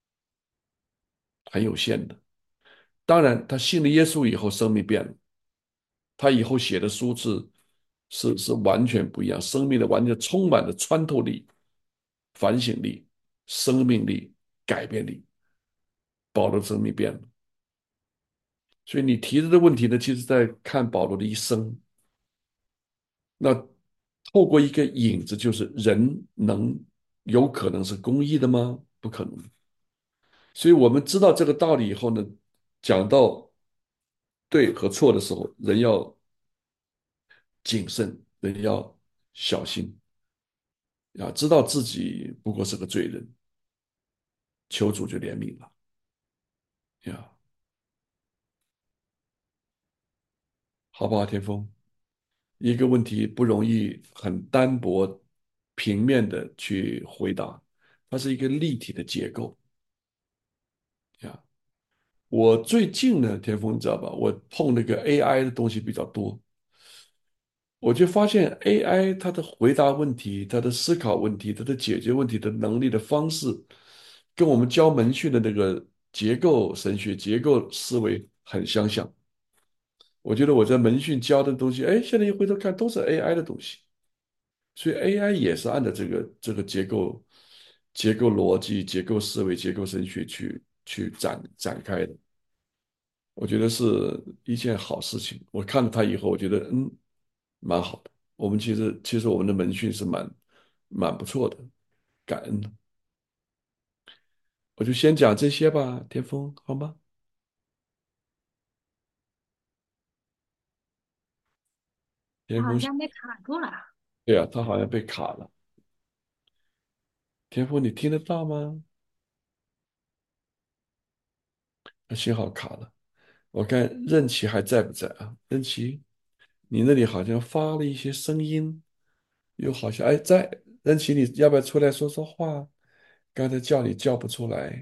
很有限的。当然，他信了耶稣以后，生命变了。他以后写的书是是是完全不一样，生命的完全充满了穿透力、反省力、生命力、改变力。保罗的生命变了，所以你提的的问题呢，其实在看保罗的一生。那透过一个影子，就是人能有可能是公义的吗？不可能。所以我们知道这个道理以后呢，讲到对和错的时候，人要谨慎，人要小心。啊，知道自己不过是个罪人，求主就怜悯了呀，好不好？天风，一个问题不容易很单薄、平面的去回答，它是一个立体的结构呀。我最近呢，天风你知道吧？我碰那个 A I 的东西比较多，我就发现 A I 它的回答问题、它的思考问题、它的解决问题的能力的方式，跟我们教门训的那个结构神学、结构思维很相像。我觉得我在门训教的东西，哎，现在一回头看都是 A I 的东西，所以 A I 也是按照这个这个结构、结构逻辑、结构思维、结构神学去去展展开的。我觉得是一件好事情。我看了它以后，我觉得嗯，蛮好的。我们其实其实我们的门训是蛮蛮不错的，感恩的。我就先讲这些吧，天风，好吗？天风， 好像被卡住了。 对啊，他好像被卡了。 天父，你听得到吗？他信号卡了。我看任琪还在不在啊？任琪，你那里好像发了一些声音，又好像哎在。任琪，你要不要出来说说话？刚才叫你叫不出来，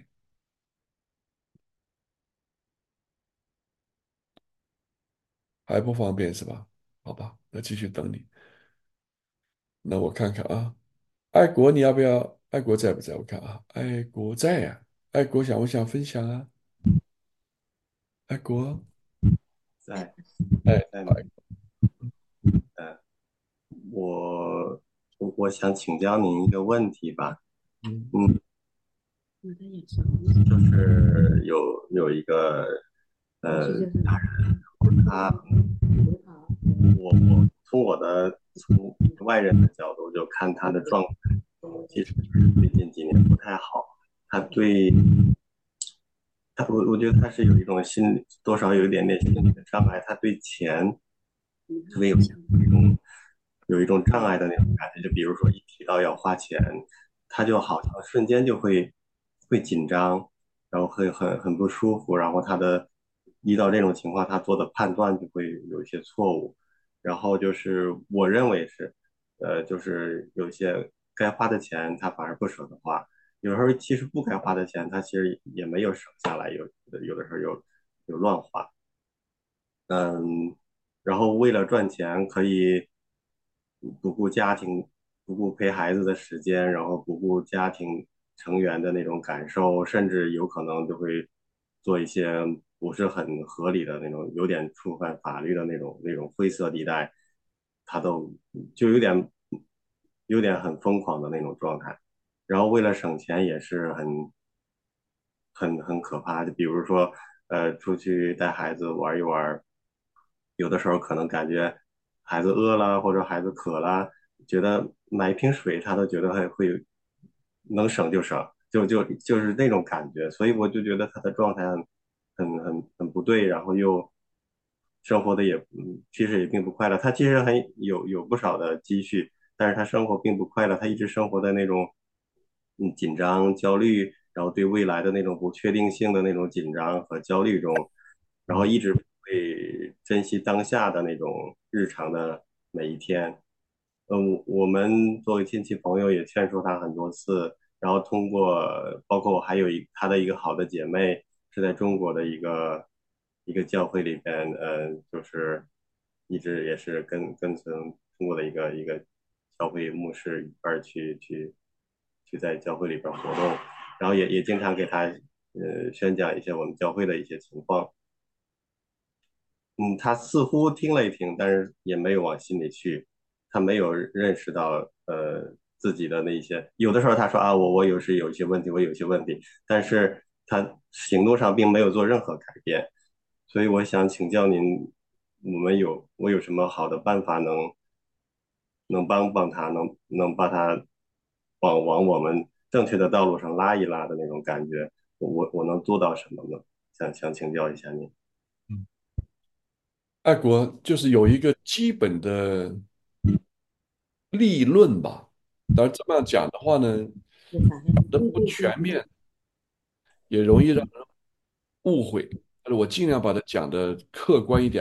还不方便是吧？好吧，那继续等你。那我看看啊，爱国你要不要？爱国在不在？我看啊，爱国在呀、爱国想不想分享啊？爱国， 在哎， 在呃，我我我想请教您一个问题吧。 嗯嗯， 我的眼神， 就是有有一个我呃是就是大人，他你好， 我我从我的从外人的角度就看他的状态，其实就是最近几年不太好。他对他我我觉得他是有一种心理多少有一点点心理的障碍，他对钱你好， 特别有有一种有一种障碍的那种感觉，就比如说一提到要花钱，他就好像瞬间就会会紧张，然后会很很不舒服，然后他的遇到这种情况，他做的判断就会有一些错误，然后就是我认为是，呃，就是有些该花的钱他反而不舍得花，有时候其实不该花的钱他其实也没有省下来，有有的时候有有乱花。嗯，然后为了赚钱，可以不顾家庭、不顾陪孩子的时间，然后不顾家庭成员的那种感受，甚至有可能就会做一些不是很合理的那种，有点触犯法律的那种那种灰色地带，他都就有点有点很疯狂的那种状态。然后为了省钱也是很很很可怕。就比如说，呃，出去带孩子玩一玩，有的时候可能感觉孩子饿了或者孩子渴了，觉得买一瓶水他都觉得会会能省就省，就就就是那种感觉。所以我就觉得他的状态很很很很不对，然后又生活的也嗯其实也并不快乐。他其实很有有不少的积蓄，但是他生活并不快乐，他一直生活在那种嗯紧张、焦虑，然后对未来的那种不确定性的那种紧张和焦虑中，然后嗯一直不会珍惜当下的那种日常的每一天。嗯，我们作为亲戚朋友也劝说他很多次，然后通过包括我还有一她的一个好的姐妹是在中国的一个一个教会里边，嗯，就是一直也是跟跟从中国的一个一个教会牧师一块儿去去去在教会里边活动，然后也也经常给他呃宣讲一些我们教会的一些情况。嗯，他似乎听了一听，但是也没有往心里去，他没有认识到呃自己的那些，有的时候他说啊，我我有时有一些问题，我有一些问题，但是他行动上并没有做任何改变，所以我想请教您，我们有我有什么好的办法能能帮帮他，能能把他往往我们正确的道路上拉一拉的那种感觉，我我我能做到什么呢？想想请教一下您。 嗯，爱国就是有一个基本的立论吧。当然这么样讲的话呢， 有啥呢？ 讲的不对对对， 全面，也容易让人误会。但是我尽量把它讲的客观一点，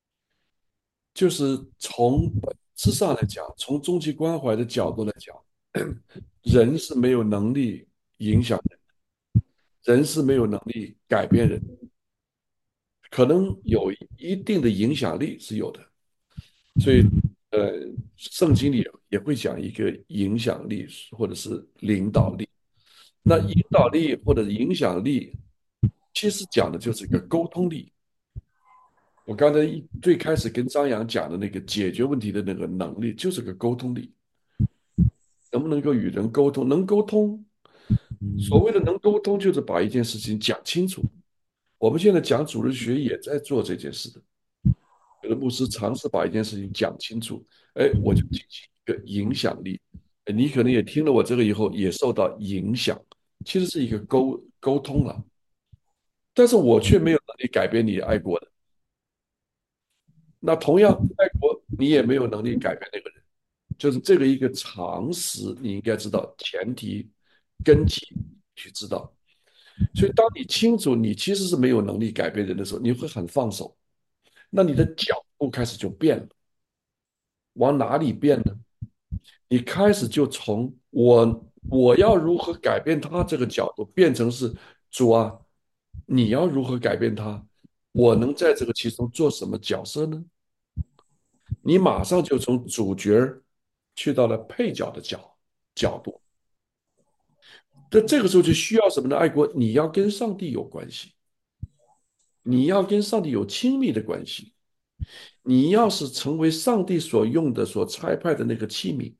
就是从本质上来讲，从终极关怀的角度来讲，人是没有能力影响人，人是没有能力改变人，可能有一定的影响力是有的。所以，呃，圣经里也会讲一个影响力或者是领导力。那引导力或者影响力，其实讲的就是一个沟通力。我刚才一最开始跟张扬讲的那个解决问题的那个能力，就是个沟通力。能不能够与人沟通？能沟通，所谓的能沟通，就是把一件事情讲清楚。我们现在讲主日学也在做这件事的。有的牧师尝试把一件事情讲清楚，哎，我就进行一个影响力。哎你可能也听了我这个以后，也受到影响，其实是一个沟沟通了。但是我却没有能力改变你爱国的。那同样，爱国你也没有能力改变那个人，就是这个一个常识，你应该知道前提。 根基去知道。所以，当你清楚你其实是没有能力改变人的时候，你会很放手，那你的角度开始就变了。往哪里变呢？你开始就从我我要如何改变他这个角度，变成是主啊，你要如何改变他？我能在这个其中做什么角色呢？你马上就从主角去到了配角的角角度。那这个时候就需要什么呢？爱国，你要跟上帝有关系，你要跟上帝有亲密的关系。你要是成为上帝所用的、所差派的那个器皿，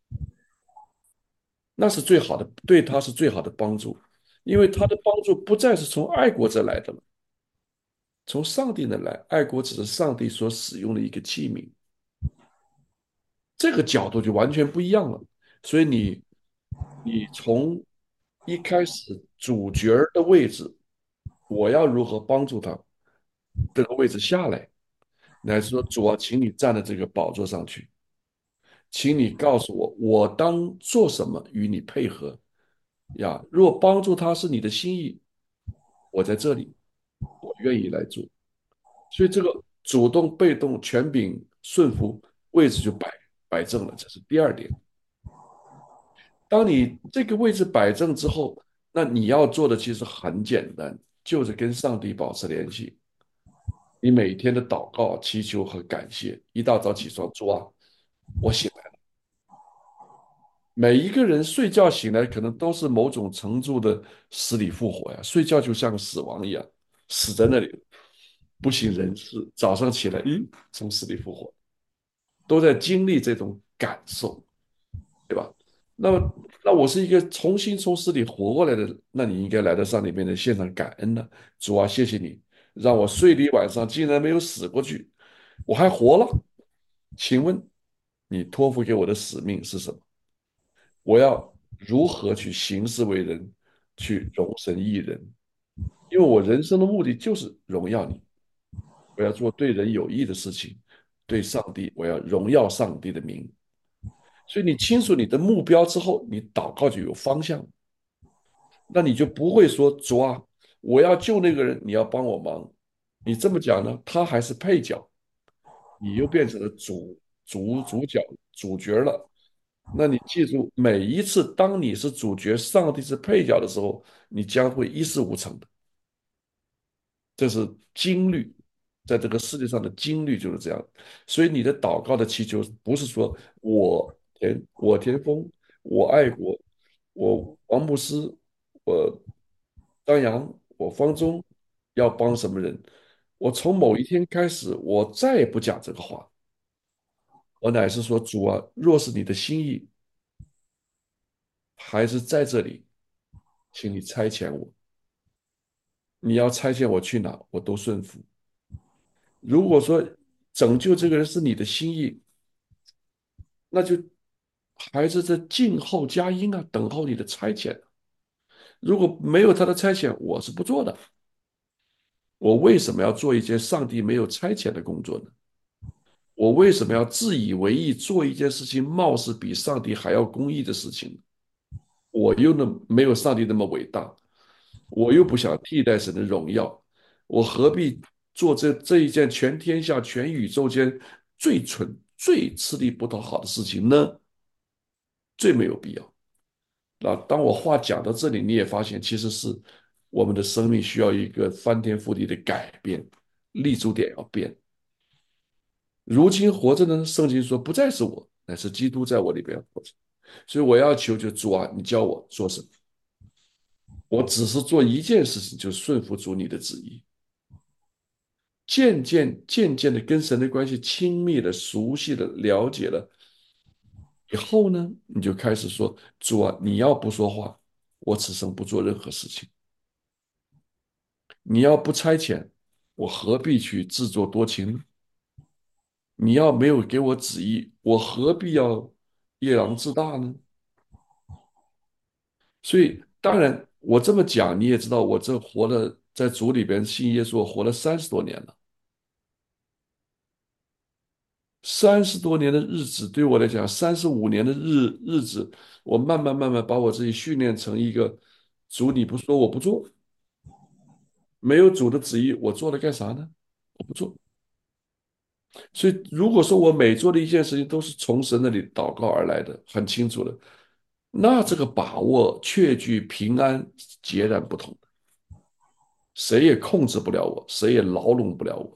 那是最好的，对他是最好的帮助，因为他的帮助不再是从爱国者来的了，从上帝那来，爱国只是上帝所使用的一个器皿，这个角度就完全不一样了。所以你你从一开始主角的位置，我要如何帮助他这个位置下来，乃是说主啊，请你站在这个宝座上去，请你告诉我，我当做什么与你配合呀？若帮助他是你的心意，我在这里，我愿意来做。所以这个主动、被动、权柄、顺服位置就摆摆正了，这是第二点。当你这个位置摆正之后，那你要做的其实很简单，就是跟上帝保持联系。你每天的祷告、祈求和感谢，一大早起床，主啊，我醒来了。每一个人睡觉醒来，可能都是某种程度的死里复活呀。睡觉就像死亡一样，死在那里，不省人事。早上起来，嗯，从死里复活，都在经历这种感受，对吧？那么，那我是一个重新从死里活过来的，那你应该来到上帝面前献上感恩呢。主啊，谢谢你，让我睡了一晚上，竟然没有死过去，我还活了。请问你托付给我的使命是什么？我要如何去行事为人，去容神益人？因为我人生的目的就是荣耀你，我要做对人有益的事情，对上帝，我要荣耀上帝的名。所以你清楚你的目标之后，你祷告就有方向，那你就不会说主啊，我要救那个人，你要帮我忙。你这么讲呢，他还是配角，你又变成了主主主角主角了。那你记住，每一次当你是主角，上帝是配角的时候，你将会一事无成的。这是经律，在这个世界上的经律就是这样。所以你的祷告的祈求不是说我田我田丰，我爱国，我王牧师，我张扬，我方中要帮什么人？我从某一天开始，我再也不讲这个话。我乃是说，主啊，若是你的心意还是在这里，请你差遣我。你要差遣我去哪，我都顺服。如果说拯救这个人是你的心意，那就还是在静候佳音啊，等候你的差遣。如果没有他的差遣，我是不做的。我为什么要做一件上帝没有差遣的工作呢？我为什么要自以为意做一件事情，貌似比上帝还要公义的事情？我又那没有上帝那么伟大，我又不想替代神的荣耀，我何必做这这一件全天下、全宇宙间最蠢、最吃力不讨好的事情呢？最没有必要。那当我话讲到这里，你也发现，其实是我们的生命需要一个翻天覆地的改变，立足点要变。如今活着呢，圣经说不再是我，乃是基督在我里边活着。所以我要求就主啊，你教我做什么？我只是做一件事情，就顺服主你的旨意。渐渐渐渐的跟神的关系亲密了、熟悉了、了解了以后呢，你就开始说：主啊，你要不说话，我此生不做任何事情。你要不差遣，我何必去自作多情呢？你要没有给我旨意，我何必要夜郎自大呢？所以，当然我这么讲，你也知道，我这活了在主里边信耶稣，活了三十多年了。 三十多年的日子对我来讲，三十五年的日日子，我慢慢慢慢把我自己训练成一个主你不说我不做，没有主的旨意，我做了干啥呢？我不做。所以如果说我每做的一件事情都是从神那里祷告而来的，很清楚的，那这个把握、确据、平安截然不同。谁也控制不了我，谁也牢笼不了我，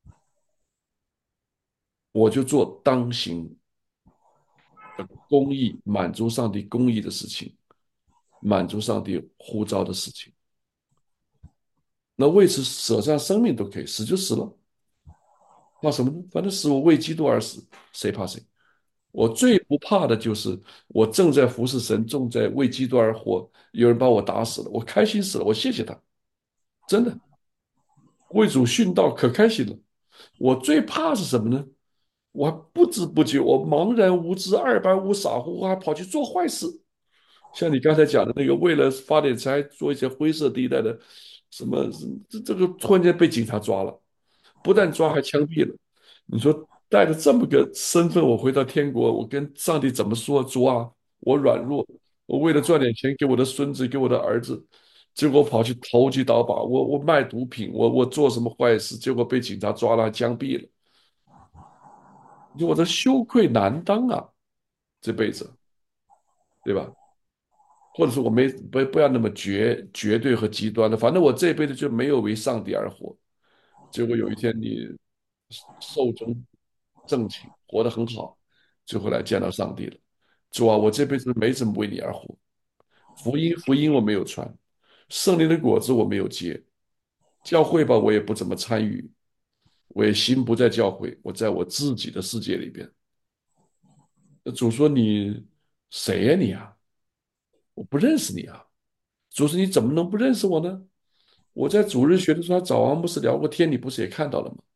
我就做当行公义，满足上帝公义的事情，满足上帝呼召的事情。那为此舍上生命都可以，死就死了，怕什么呢？反正死我为基督而死，谁怕谁？我最不怕的就是我正在服侍神，正在为基督而活，有人把我打死了，我开心死了，我谢谢他，真的为主殉道可开心了。我最怕是什么呢？我还不知不觉，我茫然无知、二百五傻乎乎，还跑去做坏事。像你刚才讲的那个，为了发点财，做一些灰色地带的，什么这这个突然间被警察抓了，不但抓，还枪毙了。你说带着这么个身份，我回到天国，我跟上帝怎么说？主啊，我软弱，我为了赚点钱给我的孙子，给我的儿子，结果跑去投机倒把，我我卖毒品，我我做什么坏事，结果被警察抓了，枪毙了。你说我这羞愧难当啊，这辈子，对吧？或者说我没不不要那么绝绝对和极端的，反正我这辈子就没有为上帝而活。结果有一天你寿终正寝，活得很好，最后来见到上帝了。主啊，我这辈子没怎么为你而活，福音福音我没有传，圣灵的果子我没有结，教会吧我也不怎么参与，我也心不在教会，我在我自己的世界里边。那主说你谁呀、你啊？我不认识你啊。主说你怎么能不认识我呢？我在主日学的时候，早王不是聊过天，你不是也看到了吗？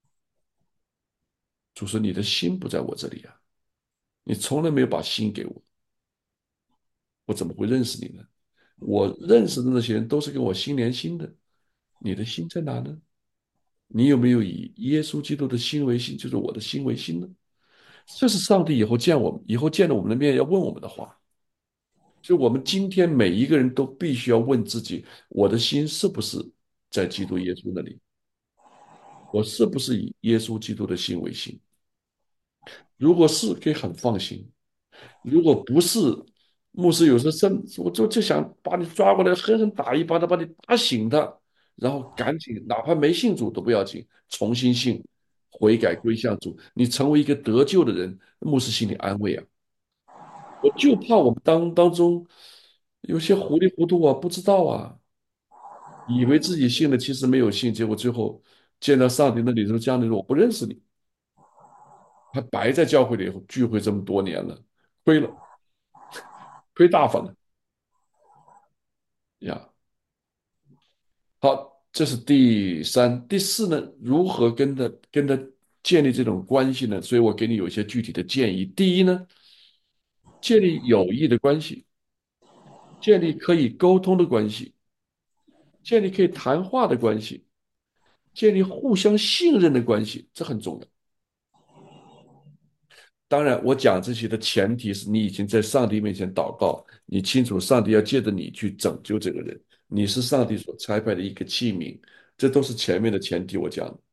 主说你的心不在我这里啊，你从来没有把心给我，我怎么会认识你呢？我认识的那些人都是跟我心连心的，你的心在哪呢？你有没有以耶稣基督的心为心，就是我的心为心呢？这是上帝以后见我们，以后见了我们的面要问我们的话。所以，我们今天每一个人都必须要问自己：我的心是不是在基督耶稣那里？我是不是以耶稣基督的心为心？如果是，可以很放心；如果不是，牧师有时候真，我就就想把你抓过来，狠狠打一巴掌，把你打醒他，然后赶紧，哪怕没信主都不要紧，重新信，悔改归向主，你成为一个得救的人，牧师心里安慰啊。我就怕我们当当中有些糊里糊涂啊，不知道啊，以为自己信了，其实没有信，结果最后见到上帝那里头，这样的人我不认识你，还白在教会里聚会这么多年了，亏了，亏大发了呀。好，这是第三、第四呢，如何跟他跟他建立这种关系呢？所以我给你有一些具体的建议。第一呢，建立友谊的关系，建立可以沟通的关系，建立可以谈话的关系，建立互相信任的关系，这很重要。当然，我讲这些的前提是你已经在上帝面前祷告，你清楚上帝要借着你去拯救这个人，你是上帝所差派的一个器皿，这都是前面的前提。我讲的，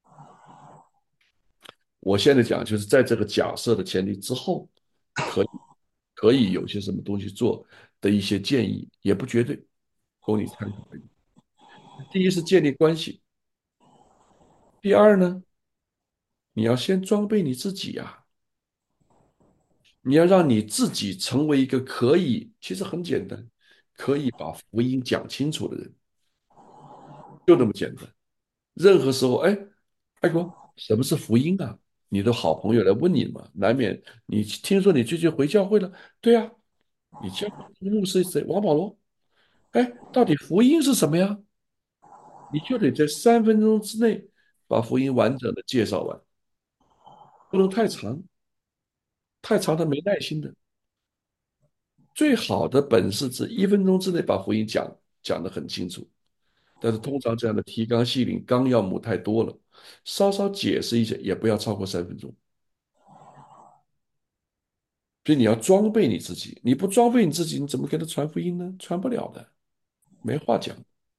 我现在讲就是在这个假设的前提之后，可以可以有些什么东西做的一些建议，也不绝对，供你参考。第一是建立关系，第二呢，你要先装备你自己呀、你要让你自己成为一个可以，其实很简单，可以把福音讲清楚的人，就这么简单。任何时候，哎，爱国，什么是福音啊？你的好朋友来问你嘛，难免你听说你最近回教会了，对呀、你教会的牧师是谁？王保罗。哎，到底福音是什么呀？你就得在三分钟之内把福音完整的介绍完，不能太长，太长他没耐心的。最好的本事是一分钟之内把福音讲讲得很清楚。但是通常这样的提纲挈领、纲要母太多了，稍稍解释一下也不要超过三分钟。 所以你要装备你自己，你不装备你自己，你怎么跟他传福音呢？传不了的，没话讲。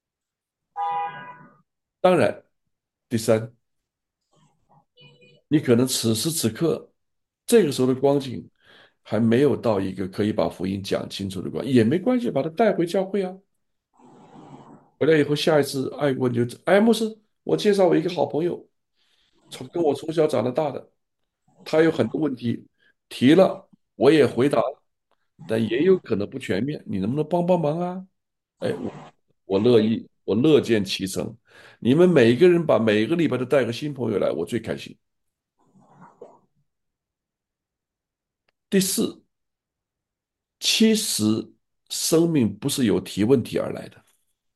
当然，第三，你可能此时此刻这个时候的光景还没有到一个可以把福音讲清楚的光，也没关系，把他带回教会啊。回来以后，下一次爱问就，哎，牧师，我介绍我一个好朋友，从跟我从小长到大的，他有很多问题提了，我也回答了，但也有可能不全面，你能不能帮帮忙啊？哎，我我乐意，我乐见其成。你们每一个人把每个礼拜都带个新朋友来，我最开心。第四，其实生命不是由提问题而来的，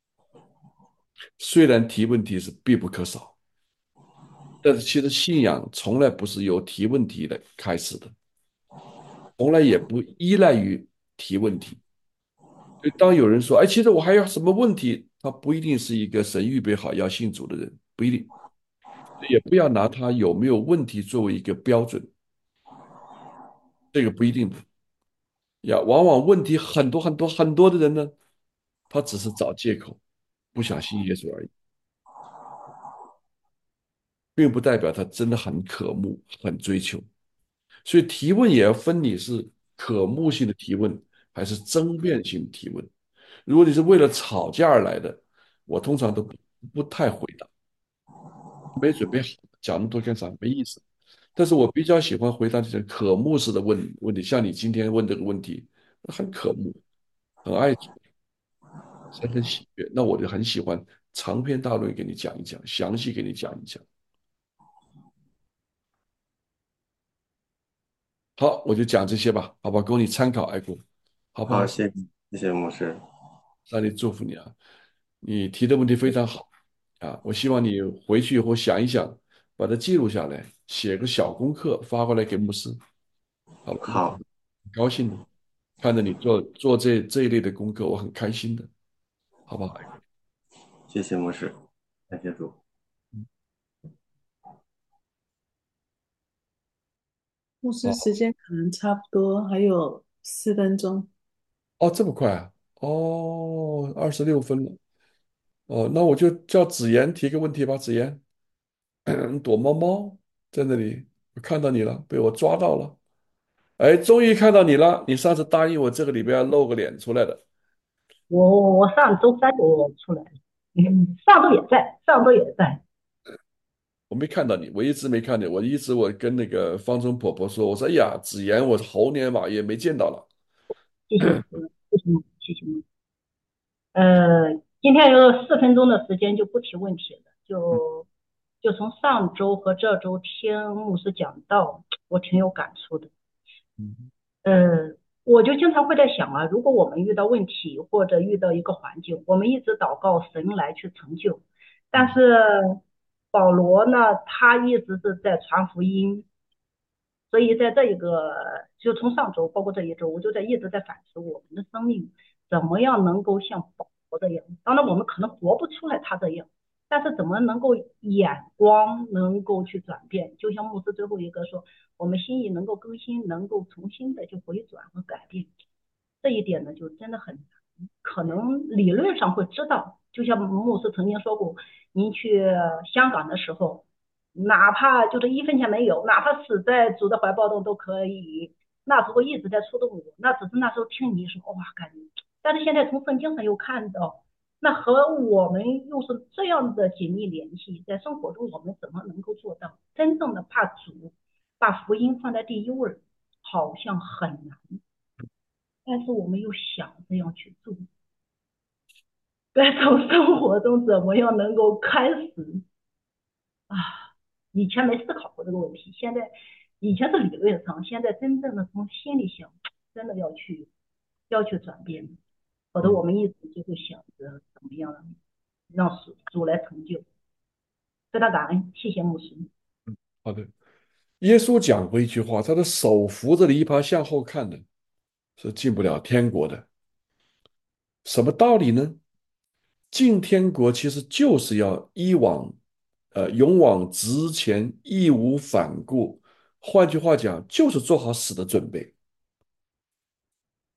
虽然提问题是必不可少，但是其实信仰从来不是由提问题来开始的，从来也不依赖于提问题。所以当有人说，哎，其实我还有什么问题，他不一定是一个神预备好要信主的人，不一定，也不要拿他有没有问题作为一个标准，这个不一定的。呀，往往问题很多很多很多的人呢，他只是找借口，不想信耶稣而已，并不代表他真的很渴慕、很追求。所以提问也要分你是渴慕性的提问，还是争辩性的提问。如果你是为了吵架而来的，我通常都不不太回答，没准备好，讲那么多干啥？没意思。但是我比较喜欢回答这种渴慕式的问问题，像你今天问这个问题，很渴慕，很爱主，是很喜悦，那我就很喜欢长篇大论给你讲一讲，详细给你讲一讲。好，我就讲这些吧，好吧，供你参考，爱国，好不好？ 好，谢谢谢牧师。 上帝祝福你啊！你提的问题非常好啊，我希望你回去以后想一想，把它记录下来，写个小功课发过来给牧师，好吧？牧师好， 很高兴的看着你做做这这一类的功课，我很开心的，好不好？ 谢谢牧师，感谢主。 牧师好， 时间可能差不多，还有四分钟。 哦，这么快啊？哦，二十六分了。哦，那我就叫子妍提个问题吧。子妍，躲猫猫在那里，我看到你了，被我抓到了。哎，终于看到你了！你上次答应我这个礼拜要露个脸出来的， 我我上周三就出来了，嗯，上周也在，上周也在， 我没看到你，我一直没看见。我一直我跟那个方中婆婆说，我说哎呀，子妍，我猴年马月没见到了。 谢谢，嗯谢谢你，谢谢你。呃，今天有四分钟的时间就不提问题了，就就从上周和这周听牧师讲道，我挺有感触的。 嗯呃，我就经常会在想啊，如果我们遇到问题或者遇到一个环境，我们一直祷告神来去成就，但嗯是保罗呢，他一直是在传福音，所以在这一个，就从上周包括这一周，我就在一直在反思我们的生命怎么样能够像保罗这样。当然，我们可能活不出来他这样，但是怎么能够眼光能够去转变？就像牧师最后一个说，我们心意能够更新，能够重新的去回转和改变。这一点呢，就真的很难。可能理论上会知道，就像牧师曾经说过，您去香港的时候。哪怕就是一分钱没有，哪怕死在主的怀抱中都可以。那时候一直在触动我，那只是那时候听你说哇感觉，但是现在从圣经上又看到，那和我们又是这样的紧密联系，在生活中我们怎么能够做到真正的怕主，把福音放在第一位，好像很难，但是我们又想这样去做，在从生活中怎么样能够开始啊？以前没思考过这个问题，现在以前是理论上，现在真正的从心里想，真的要去要去转变，否则嗯我们一直就会想着怎么样让主主来成就。非常感恩，谢谢牧师。 好的。耶稣讲过一句话，他的手扶着篱笆向后看的，是进不了天国的。什么道理呢？进天国其实就是要一往，呃，勇往直前，义无反顾。换句话讲，就是做好死的准备。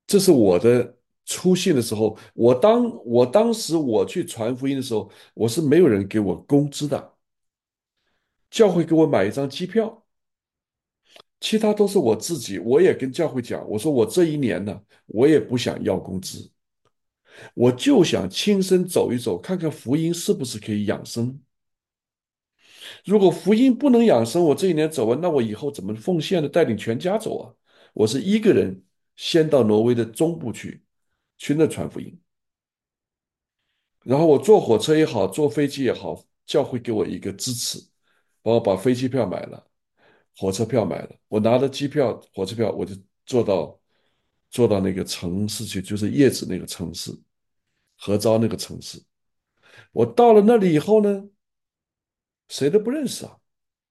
这是我的出信的时候，我当我当时我去传福音的时候，我是没有人给我工资的，教会给我买一张机票，其他都是我自己。我也跟教会讲，我说我这一年呢，我也不想要工资，我就想亲身走一走，看看福音是不是可以养生。如果福音不能养生，我这一年走完，那我以后怎么奉献的带领全家走啊？我是一个人先到挪威的中部去，去那传福音。然后我坐火车也好，坐飞机也好，教会给我一个支持，帮我把飞机票买了，火车票买了，我拿着机票、火车票，我就坐到坐到那个城市去，就是叶子那个城市，何昭那个城市。我到了那里以后呢，谁都不认识啊，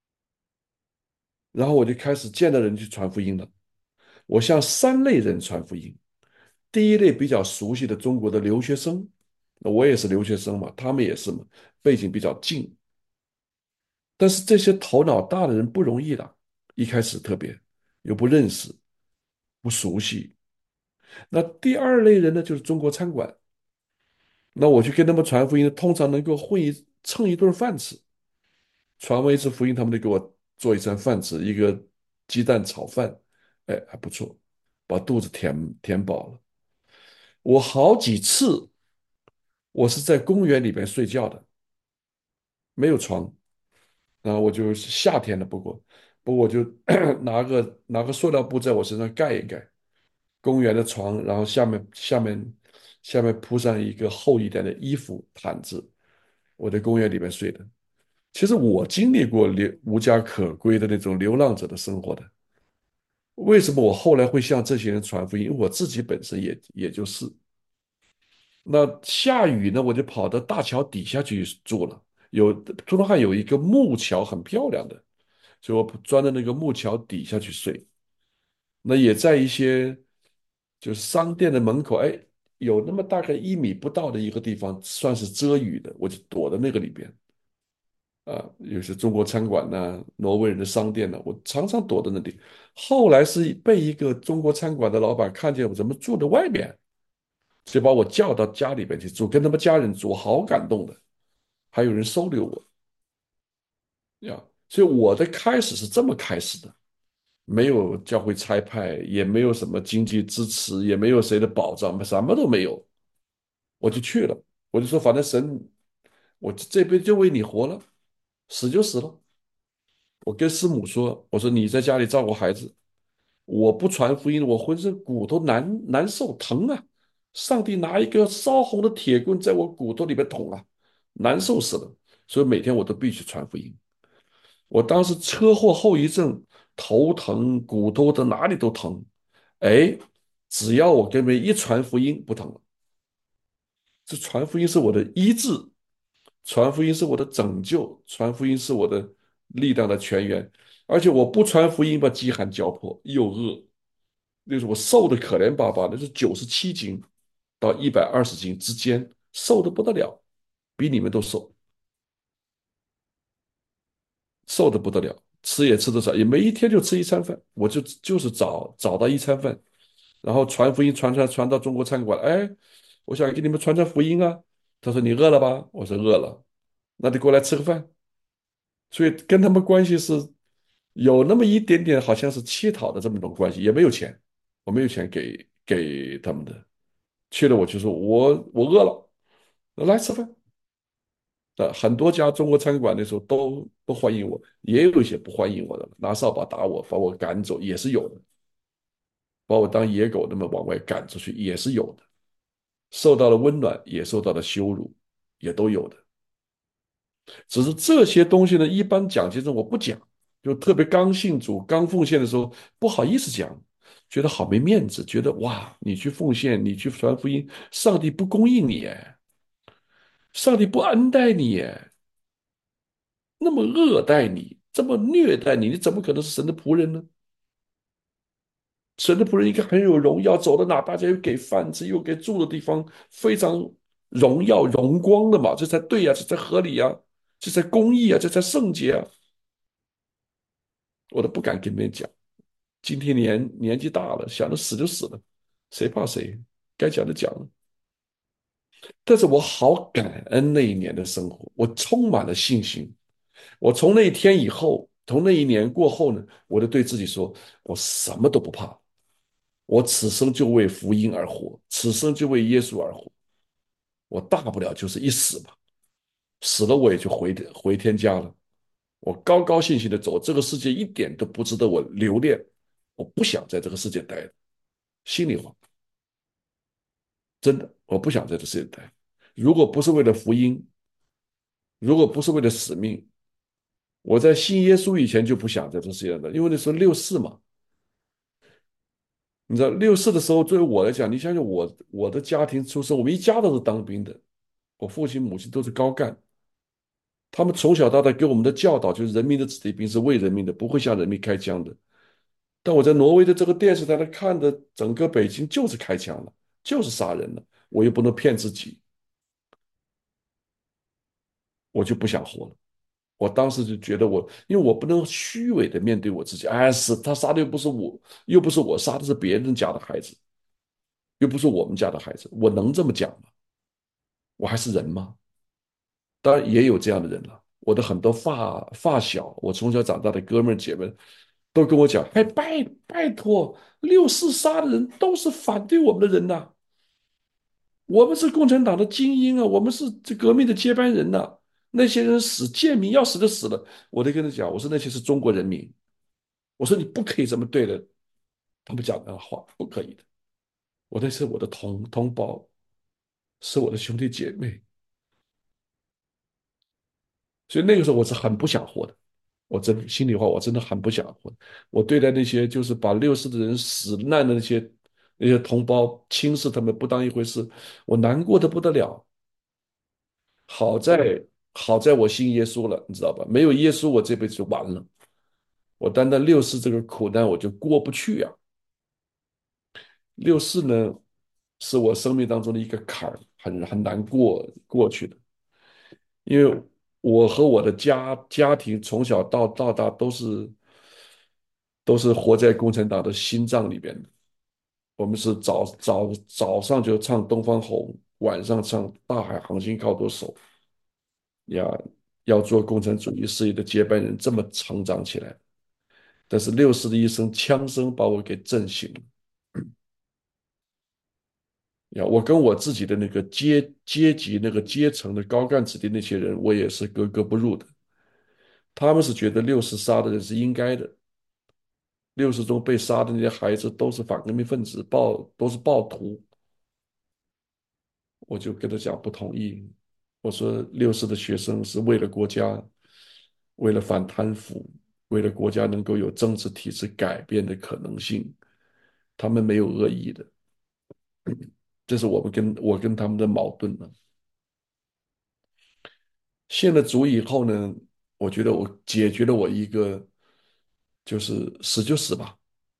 然后我就开始见到人去传福音了。我向三类人传福音。第一类比较熟悉的中国的留学生，那我也是留学生嘛，他们也是嘛，背景比较近。但是这些头脑大的人不容易的，一开始特别又不认识、不熟悉。那第二类人呢，就是中国餐馆。那我去跟他们传福音，通常能够混一蹭一顿饭吃。传完一次福音，他们就给我做一餐饭吃，一个鸡蛋炒饭，哎，还不错，把肚子填填饱了。我好几次我是在公园里边睡觉的，没有床，然后我就夏天了，不过不过我就拿个拿个塑料布在我身上盖一盖，公园的床，然后下面下面下面铺上一个厚一点的衣服毯子，我在公园里面睡的。其实我经历过流无家可归的那种流浪者的生活的。为什么我后来会向这些人传福音？因为我自己本身也也就是。那下雨呢，我就跑到大桥底下去住了。有多罗汉有一个木桥，很漂亮的，所以我钻到那个木桥底下去睡。那也在一些就是商店的门口，哎，有那么大概一米不到的一个地方，算是遮雨的，我就躲在那个里边。啊，有些中国餐馆呐、挪威人的商店呢，我常常躲在那里。后来是被一个中国餐馆的老板看见我怎么住在外面，就把我叫到家里边去住，跟他们家人住，我好感动的。还有人收留我呀，所以我的开始是这么开始的，没有教会差派，也没有什么经济支持，也没有谁的保障，什么都没有，我就去了。我就说，反正神，我这辈子就为你活了，死就死了。我跟师母说，我说你在家里照顾孩子，我不传福音，我浑身骨头难难受疼啊！上帝拿一个烧红的铁棍在我骨头里面捅啊，难受死了。所以每天我都必须传福音。我当时车祸后遗症，头疼、骨头的哪里都疼，哎，只要我跟别人一传福音，不疼了。这传福音是我的医治，传福音是我的拯救，传福音是我的力量的泉源。而且我不传福音吧，饥寒交迫又饿，那是我瘦的可怜巴巴的，是九十七斤到一百二十斤之间，瘦的不得了，比你们都瘦，瘦的不得了，吃也吃得少，也没一天就吃一餐饭，我就就是找找到一餐饭，然后传福音传传传到中国餐馆，哎，我想给你们传传福音啊。他说你饿了吧？我说饿了，那你过来吃个饭。所以跟他们关系是有那么一点点，好像是乞讨的这么一种关系，也没有钱，我没有钱给给他们的。去了我就说我我饿了，来吃饭。呃，很多家中国餐馆那时候都都欢迎我，也有一些不欢迎我的，拿扫把打我，把我赶走也是有的，把我当野狗那么往外赶出去也是有的，受到了温暖，也受到了羞辱，也都有的。只是这些东西呢，一般讲其实我不讲，就特别刚信主、刚奉献的时候不好意思讲，觉得好没面子，觉得哇，你去奉献，你去传福音，上帝不供应你哎，上帝不恩待你哎，那么恶待你，这么虐待你，你怎么可能是神的仆人呢？神的仆人应该很有荣耀，走到哪大家又给饭吃，又给住的地方，非常荣耀荣光的嘛，这才对呀、这才合理呀、这才公义啊，这才圣洁啊。我都不敢跟别人讲。今天年年纪大了，想着死就死了， 谁怕谁？该讲的讲了。但是我好感恩那一年的生活，我充满了信心。我从那一天以后，从那一年过后呢，我就对自己说，我什么都不怕，我此生就为福音而活，此生就为耶稣而活。我大不了就是一死吧，死了我也就回回天家了。我高高兴兴的走，这个世界一点都不值得我留恋，我不想在这个世界待了。心里话，真的，我不想在这世界待。如果不是为了福音，如果不是为了使命，我在信耶稣以前就不想在这世界上待，因为那时候六四嘛。你知道六四的时候，对于我来讲，你想想我我的家庭出身，我们一家都是当兵的，我父亲母亲都是高干，他们从小到大给我们的教导就是人民的子弟兵是为人民的，不会向人民开枪的。但我在挪威的这个电视台上看的，整个北京就是开枪了，就是杀人了，我又不能骗自己，我就不想活了。我当时就觉得我，因为我不能虚伪的面对我自己，哎，是他杀的又不是我，又不是我杀的，是别人家的孩子，又不是我们家的孩子，我能这么讲吗？我还是人吗？当然也有这样的人了。我的很多发发小，我从小长大的哥们儿姐们，都跟我讲：“哎，拜拜托，六四杀的人都是反对我们的人呐、我们是共产党的精英啊，我们是这革命的接班人呐、那些人死，贱民要死就死了。”我得跟他讲，我说那些是中国人民，我说你不可以这么对的他们讲的话，不可以的。我那是我的同同胞，是我的兄弟姐妹，所以那个时候我是很不想活的。我真心里话，我真的很不想活。我对待那些就是把六四的人死难的那些那些同胞轻视他们不当一回事，我难过的不得了。好在好在我信耶稣了，你知道吧？没有耶稣，我这辈子就完了。我单单六四这个苦难我就过不去呀、六四呢，是我生命当中的一个坎儿，很很难过过去的。因为我和我的家家庭从小到到大都是都是活在共产党的心脏里边的。我们是早早早上就唱《东方红》，晚上唱《大海航行靠舵手》呀，要做共产主义事业的接班人，这么成长起来。但是六四的一声枪声把我给震醒了呀！我跟我自己的那个阶阶级、那个阶层的高干子弟那些人，我也是格格不入的。他们是觉得六四杀的人是应该的，六四中被杀的那些孩子都是反革命分子，暴都是暴徒。我就跟他讲不同意，我说六四的学生是为了国家，为了反贪腐，为了国家能够有政治体制改变的可能性，他们没有恶意的。这是我们跟我跟他们的矛盾呢。信了主以后呢，我觉得我解决了我一个就是死就死吧，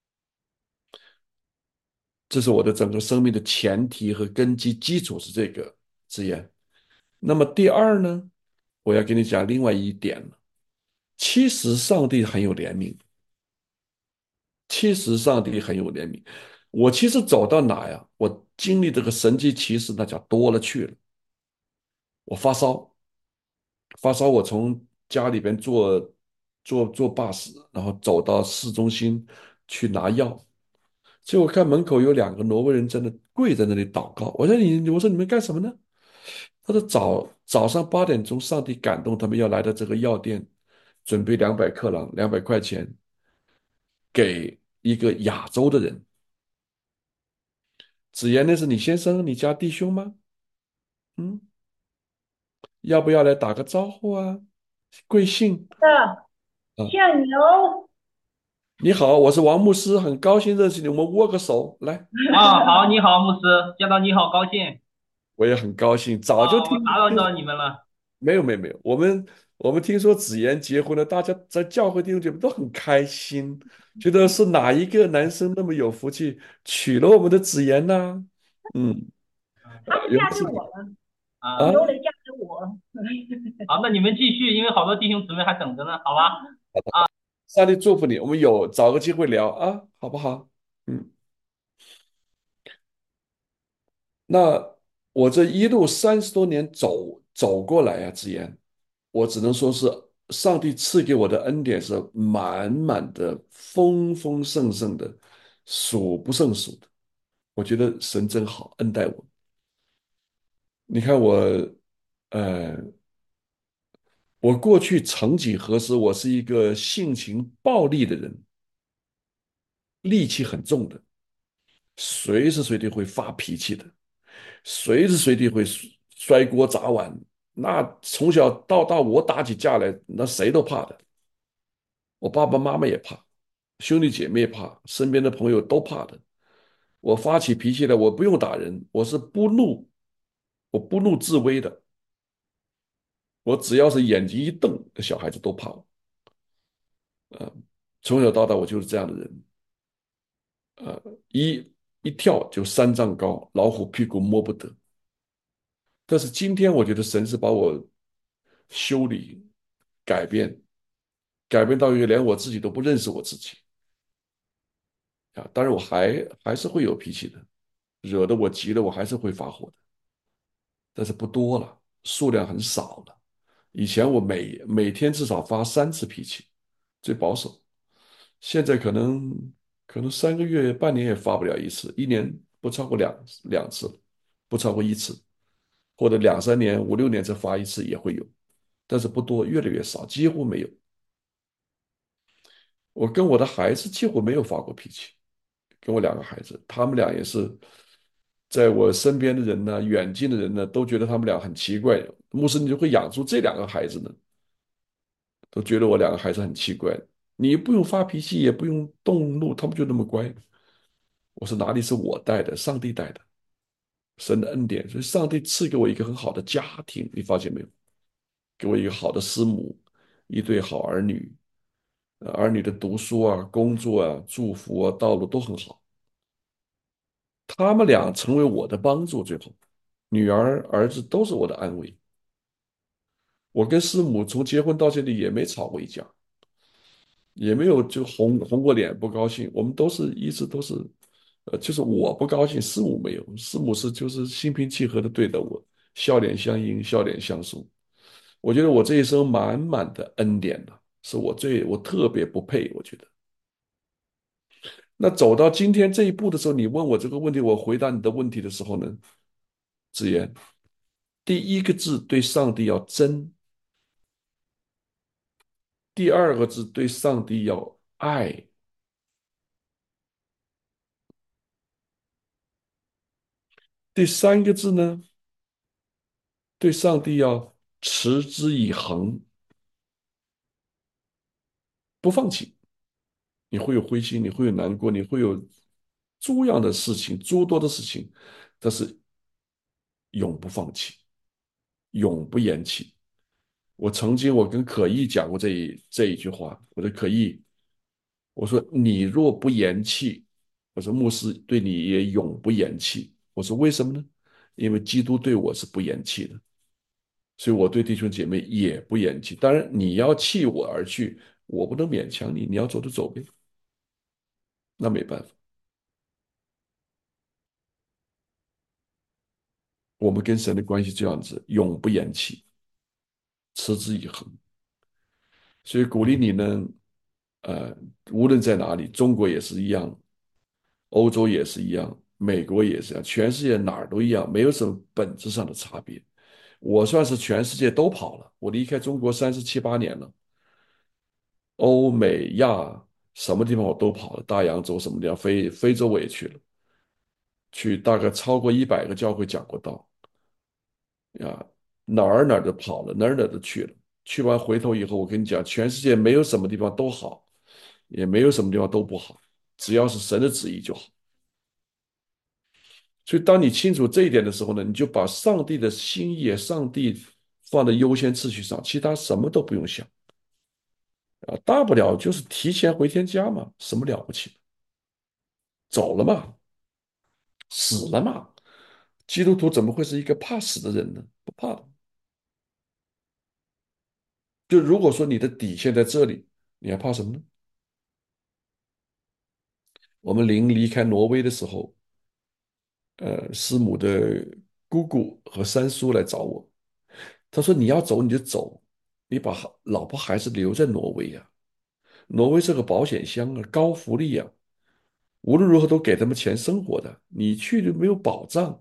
这是我的整个生命的前提和根基基础是这个字眼。那么第二呢，我要跟你讲另外一点了。其实上帝很有怜悯，其实上帝很有怜悯。我其实走到哪呀，我经历这个神迹奇事，那叫多了去了。我发烧，发烧，我从家里边坐坐坐 bus，然后走到市中心去拿药。结果看门口有两个挪威人在那跪在那里祷告。我说你，我说你们干什么呢？他说早早上八点钟，上帝感动他们要来到这个药店，准备两百克朗，两百块钱给一个亚洲的人。子言，那是你先生，你家弟兄吗？嗯，要不要来打个招呼啊？贵姓？ 的啊， 现牛， 你好，我是王牧师，很高兴认识你，我们握个手，来。 啊，好，你好，牧师，见到你好高兴我也很高兴，早就啊，我听听打扰到你们了。 没有没有没有，我们我们听说子言结婚了，大家在教会弟兄姐妹都很开心，觉得是哪一个男生那么有福气，娶了我们的子言呢？嗯， 他是嫁给原来是我了， 啊， 啊， 牛磊嫁给我。 好，那你们继续，因为好多弟兄姊妹还等着呢，好吧？ 上帝祝福你，我们有找个机会聊啊，好不好？嗯， 那我这一路三十多年走走过来啊，之言，我只能说是上帝赐给我的恩典是满满的、丰丰盛盛的，数不胜数的。我觉得神真好，恩待我。你看我，呃，我过去曾几何时，我是一个性情暴戾的人，戾气很重的，随时随地会发脾气的，随时随地会摔锅砸碗。那从小到大，我打起架来，那谁都怕的。我爸爸妈妈也怕，兄弟姐妹也怕，身边的朋友都怕的。我发起脾气来，我不用打人，我是不怒，我不怒自威的。我只要是眼睛一瞪，小孩子都怕我。从小到大，我就是这样的人。呃，一一跳就三丈高，老虎屁股摸不得。但是今天，我觉得神是把我修理、改变，改变到一个连我自己都不认识我自己啊。当然，我还还是会有脾气的，惹得我急了，我还是会发火的，但是不多了，数量很少了。以前我每每天至少发三次脾气，最保守。现在可能可能三个月、半年也发不了一次，一年不超过两两次，不超过一次，或者两三年、五六年才发一次也会有，但是不多，越来越少，几乎没有。我跟我的孩子几乎没有发过脾气，跟我两个孩子，他们俩也是，在我身边的人呢，远近的人呢，都觉得他们俩很奇怪，牧师你就会养出这两个孩子呢？都觉得我两个孩子很奇怪。你不用发脾气，也不用动怒，他们就那么乖。我说哪里是我带的，上帝带的，神的恩典。所以上帝赐给我一个很好的家庭，你发现没有？给我一个好的师母，一对好儿女，呃儿女的读书啊、工作啊、祝福啊、道路都很好。他们俩成为我的帮助，最后女儿、儿子都是我的安慰。我跟师母从结婚到现在也没吵过一架，也没有就红红过脸不高兴，我们都是一直都是，呃，就是我不高兴，师母没有，师母是就是心平气和的对待我，笑脸相迎，笑脸相送。我觉得我这一生满满的恩典呢，是我最我特别不配，我觉得。那走到今天这一步的时候，你问我这个问题，我回答你的问题的时候呢，子言，第一个字对上帝要真，第二个字对上帝要爱，第三个字呢？对上帝要持之以恒，不放弃。你会有灰心，你会有难过，你会有诸样的事情，诸多的事情，但是永不放弃，永不言弃。我曾经我跟可意讲过这一这一句话，我说可意，我说你若不言弃，我说牧师对你也永不言弃。我说为什么呢？因为基督对我是不言弃的。所以我对弟兄姐妹也不言弃。当然，你要弃我而去，我不能勉强你，你要走就走呗，那没办法。我们跟神的关系这样子，永不言弃，持之以恒。所以鼓励你呢，呃，无论在哪里，中国也是一样，欧洲也是一样，美国也是一样，全世界哪儿都一样，没有什么本质上的差别。我算是全世界都跑了，我离开中国三十七八年了。欧美亚什么地方我都跑了，大洋洲什么地方，非非洲我也去了，去大概超过一百个教会讲过道呀，哪儿哪儿都跑了，哪儿哪儿都去了。去完回头以后，我跟你讲，全世界没有什么地方都好，也没有什么地方都不好，只要是神的旨意就好。所以，当你清楚这一点的时候呢，你就把上帝的心意、上帝放在优先次序上，其他什么都不用想啊，大不了就是提前回天家嘛，什么了不起？走了嘛，死了嘛。基督徒怎么会是一个怕死的人呢？不怕的。就如果说你的底线在这里，你还怕什么呢？我们临离开挪威的时候， 呃师母的姑姑和三叔来找我，他说你要走你就走，你把孩老婆孩子留在挪威呀、挪威是个保险箱啊，高福利呀、无论如何都给他们钱生活的，你去就没有保障。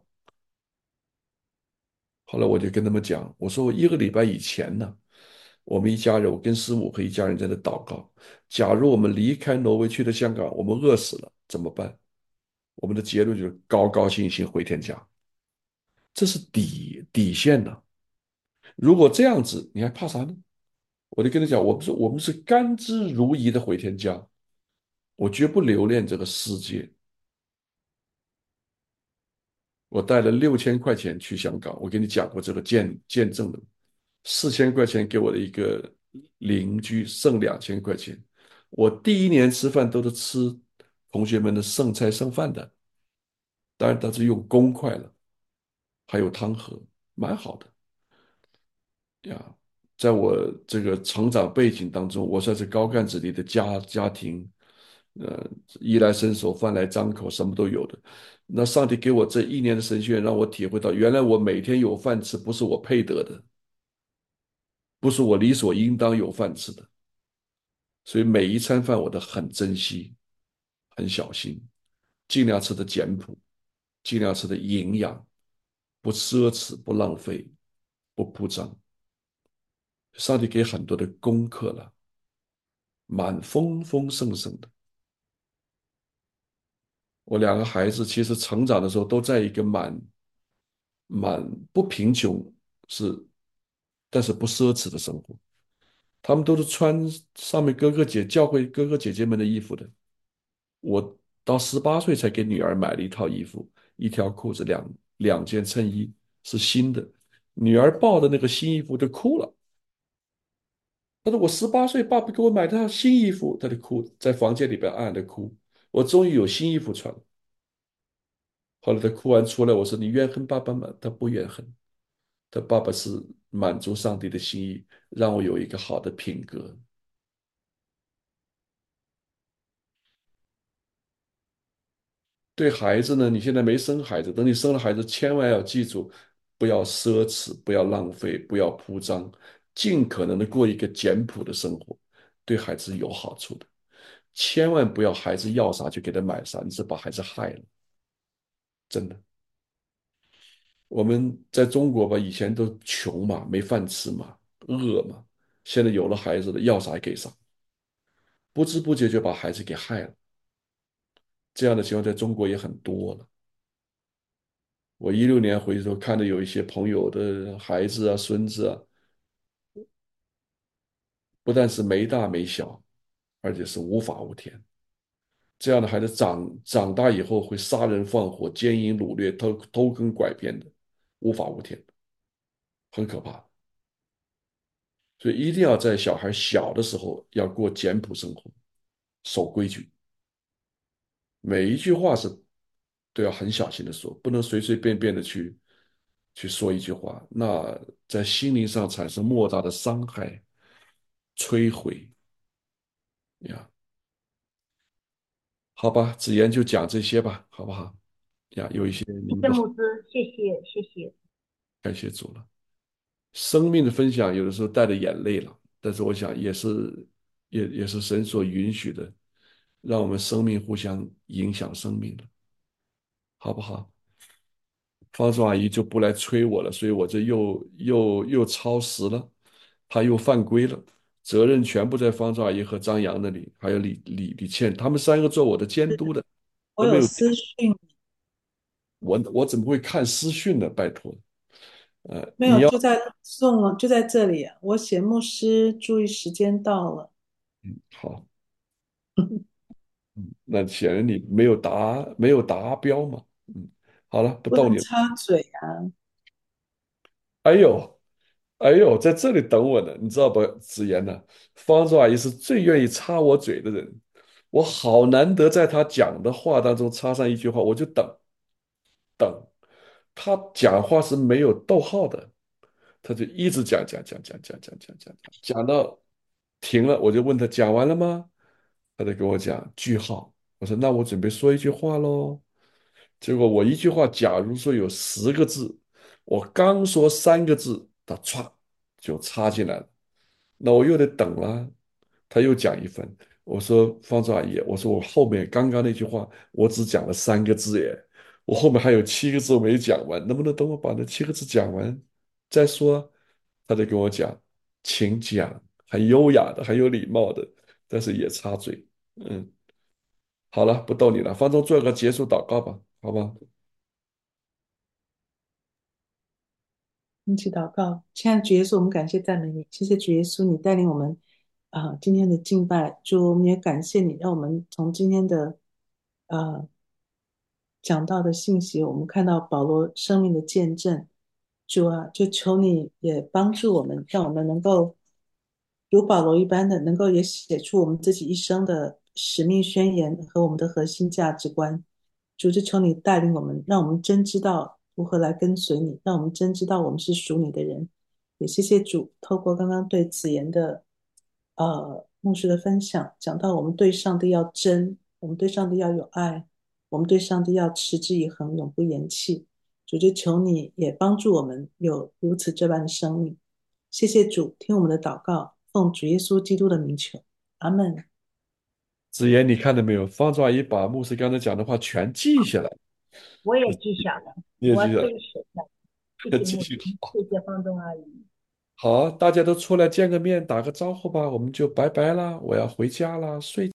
后来我就跟他们讲，我说我一个礼拜以前呢，我们一家人，我跟师母和一家人在那祷告，假如我们离开挪威去了香港，我们饿死了怎么办？我们的结论就是高高兴兴回天家，这是底底线呢。如果这样子，你还怕啥呢？我就跟他讲，我们是我们是甘之如饴的回天家，我绝不留恋这个世界。我带了六千块钱去香港，我跟你讲过这个见见证的，四千块钱给我的一个邻居，剩两千块钱。我第一年吃饭都是吃同学们的剩菜剩饭的，当然他是用公筷了，还有汤盒，蛮好的呀。在我这个成长背景当中，我算是高干子弟的家家庭，呃，衣来伸手，饭来张口，什么都有的。那上帝给我这一年的神学院，让我体会到，原来我每天有饭吃，不是我配得的，不是我理所应当有饭吃的。所以每一餐饭我都很珍惜，很小心，尽量吃的简朴，尽量吃的营养，不奢侈，不浪费，不铺张。上帝给很多的功课了，蛮丰丰盛盛的。我两个孩子其实成长的时候都在一个蛮蛮不贫穷，是，但是不奢侈的生活。他们都是穿上面哥哥姐教会哥哥姐姐们的衣服的。我到十八岁才给女儿买了一套衣服，一条裤子，两两件衬衣是新的。女儿抱的那个新衣服就哭了，她说我十八岁，爸爸给我买套新衣服，她就哭，在房间里边暗暗的哭。我终于有新衣服穿了。后来她哭完出来，我说你怨恨爸爸吗？她不怨恨，她爸爸是满足上帝的心意，让我有一个好的品格。对孩子呢，你现在没生孩子，等你生了孩子，千万要记住，不要奢侈，不要浪费，不要铺张，尽可能的过一个简朴的生活，对孩子有好处的。千万不要孩子要啥就给他买啥，你是把孩子害了，真的。我们在中国吧，以前都穷嘛，没饭吃嘛，饿嘛，现在有了孩子了，要啥给啥，不知不觉就把孩子给害了。这样的情况在中国也很多了。我一六年回去的时候，看到有一些朋友的孩子啊、孙子啊，不但是没大没小，而且是无法无天。这样的孩子长长大以后会杀人放火、奸淫掳掠、偷偷耕拐骗的，无法无天，很可怕。所以一定要在小孩小的时候要过简朴生活，守规矩，每一句话是都要很小心的说，不能随随便便的去去说一句话，那在心灵上产生莫大的伤害、摧毁呀。好吧，子言就讲这些吧，好不好？呀，有一些谢您的谢牧师，谢谢谢谢。 感谢主了。生命的分享有的时候带着眼泪了，但是我想也是也也是神所允许的，让我们生命互相影响生命的，好不好？方叔阿姨就不来催我了，所以我这又又又超时了，她又犯规了，责任全部在方叔阿姨和张扬那里，还有李李李倩，他们三个做我的监督的， 我有私讯， 我我怎么会看私讯呢？拜托，呃， 没有， 你要就在送了，就在这里啊。我写牧师，注意时间到了， 好，那显然你没有达没有达标嘛，嗯，好了，不不能逗你了。 插嘴啊。 哎呦，哎呦，在这里等我呢，你知道不？子言呢，方舟阿姨是最愿意插我嘴的人，我好难得在她讲的话当中插上一句话，我就等等。她讲话是没有逗号的，她就一直讲讲讲讲讲讲讲讲讲，讲到停了，我就问她讲完了吗？她就跟我讲句号。我说那我准备说一句话喽。 结果我一句话，假如说有十个字，我刚说三个字，他歘就插进来了，那我又得等了，他又讲一分。我说方舟阿姨，我说我后面刚刚那句话我只讲了三个字耶，我后面还有七个字我没讲完，能不能等我把那七个字讲完再说？他就跟我讲，请讲，很优雅的，很有礼貌的，但是也插嘴。嗯，好了，不逗你了，方舟做个结束祷告吧，好吧？ 一起祷告，亲爱的主耶稣，我们感谢赞美你，谢谢主耶稣，你带领我们啊、今天的敬拜，主，我们也感谢你，让我们从今天的呃讲到的信息，我们看到保罗生命的见证。主啊，就求你也帮助我们，让我们能够如保罗一般的，能够也写出我们自己一生的使命宣言和我们的核心价值观。主，就求你带领我们，让我们真知道如何来跟随你，让我们真知道我们是属你的人。也谢谢主，透过刚刚对此言的呃牧师的分享，讲到我们对上帝要真，我们对上帝要有爱，我们对上帝要持之以恒，永不言弃。主，就求你也帮助我们有如此这般的生命。谢谢主，听我们的祷告，奉主耶稣基督的名求，阿门。 子言，你看到没有？方舟阿姨把牧师刚才讲的话全记下来， 我也记下了，我你也记下来， 可以写下来。谢谢继牧师， 续好。 谢谢方东阿姨。 好，大家都出来见个面，打个招呼吧，我们就拜拜啦，我要回家啦，睡。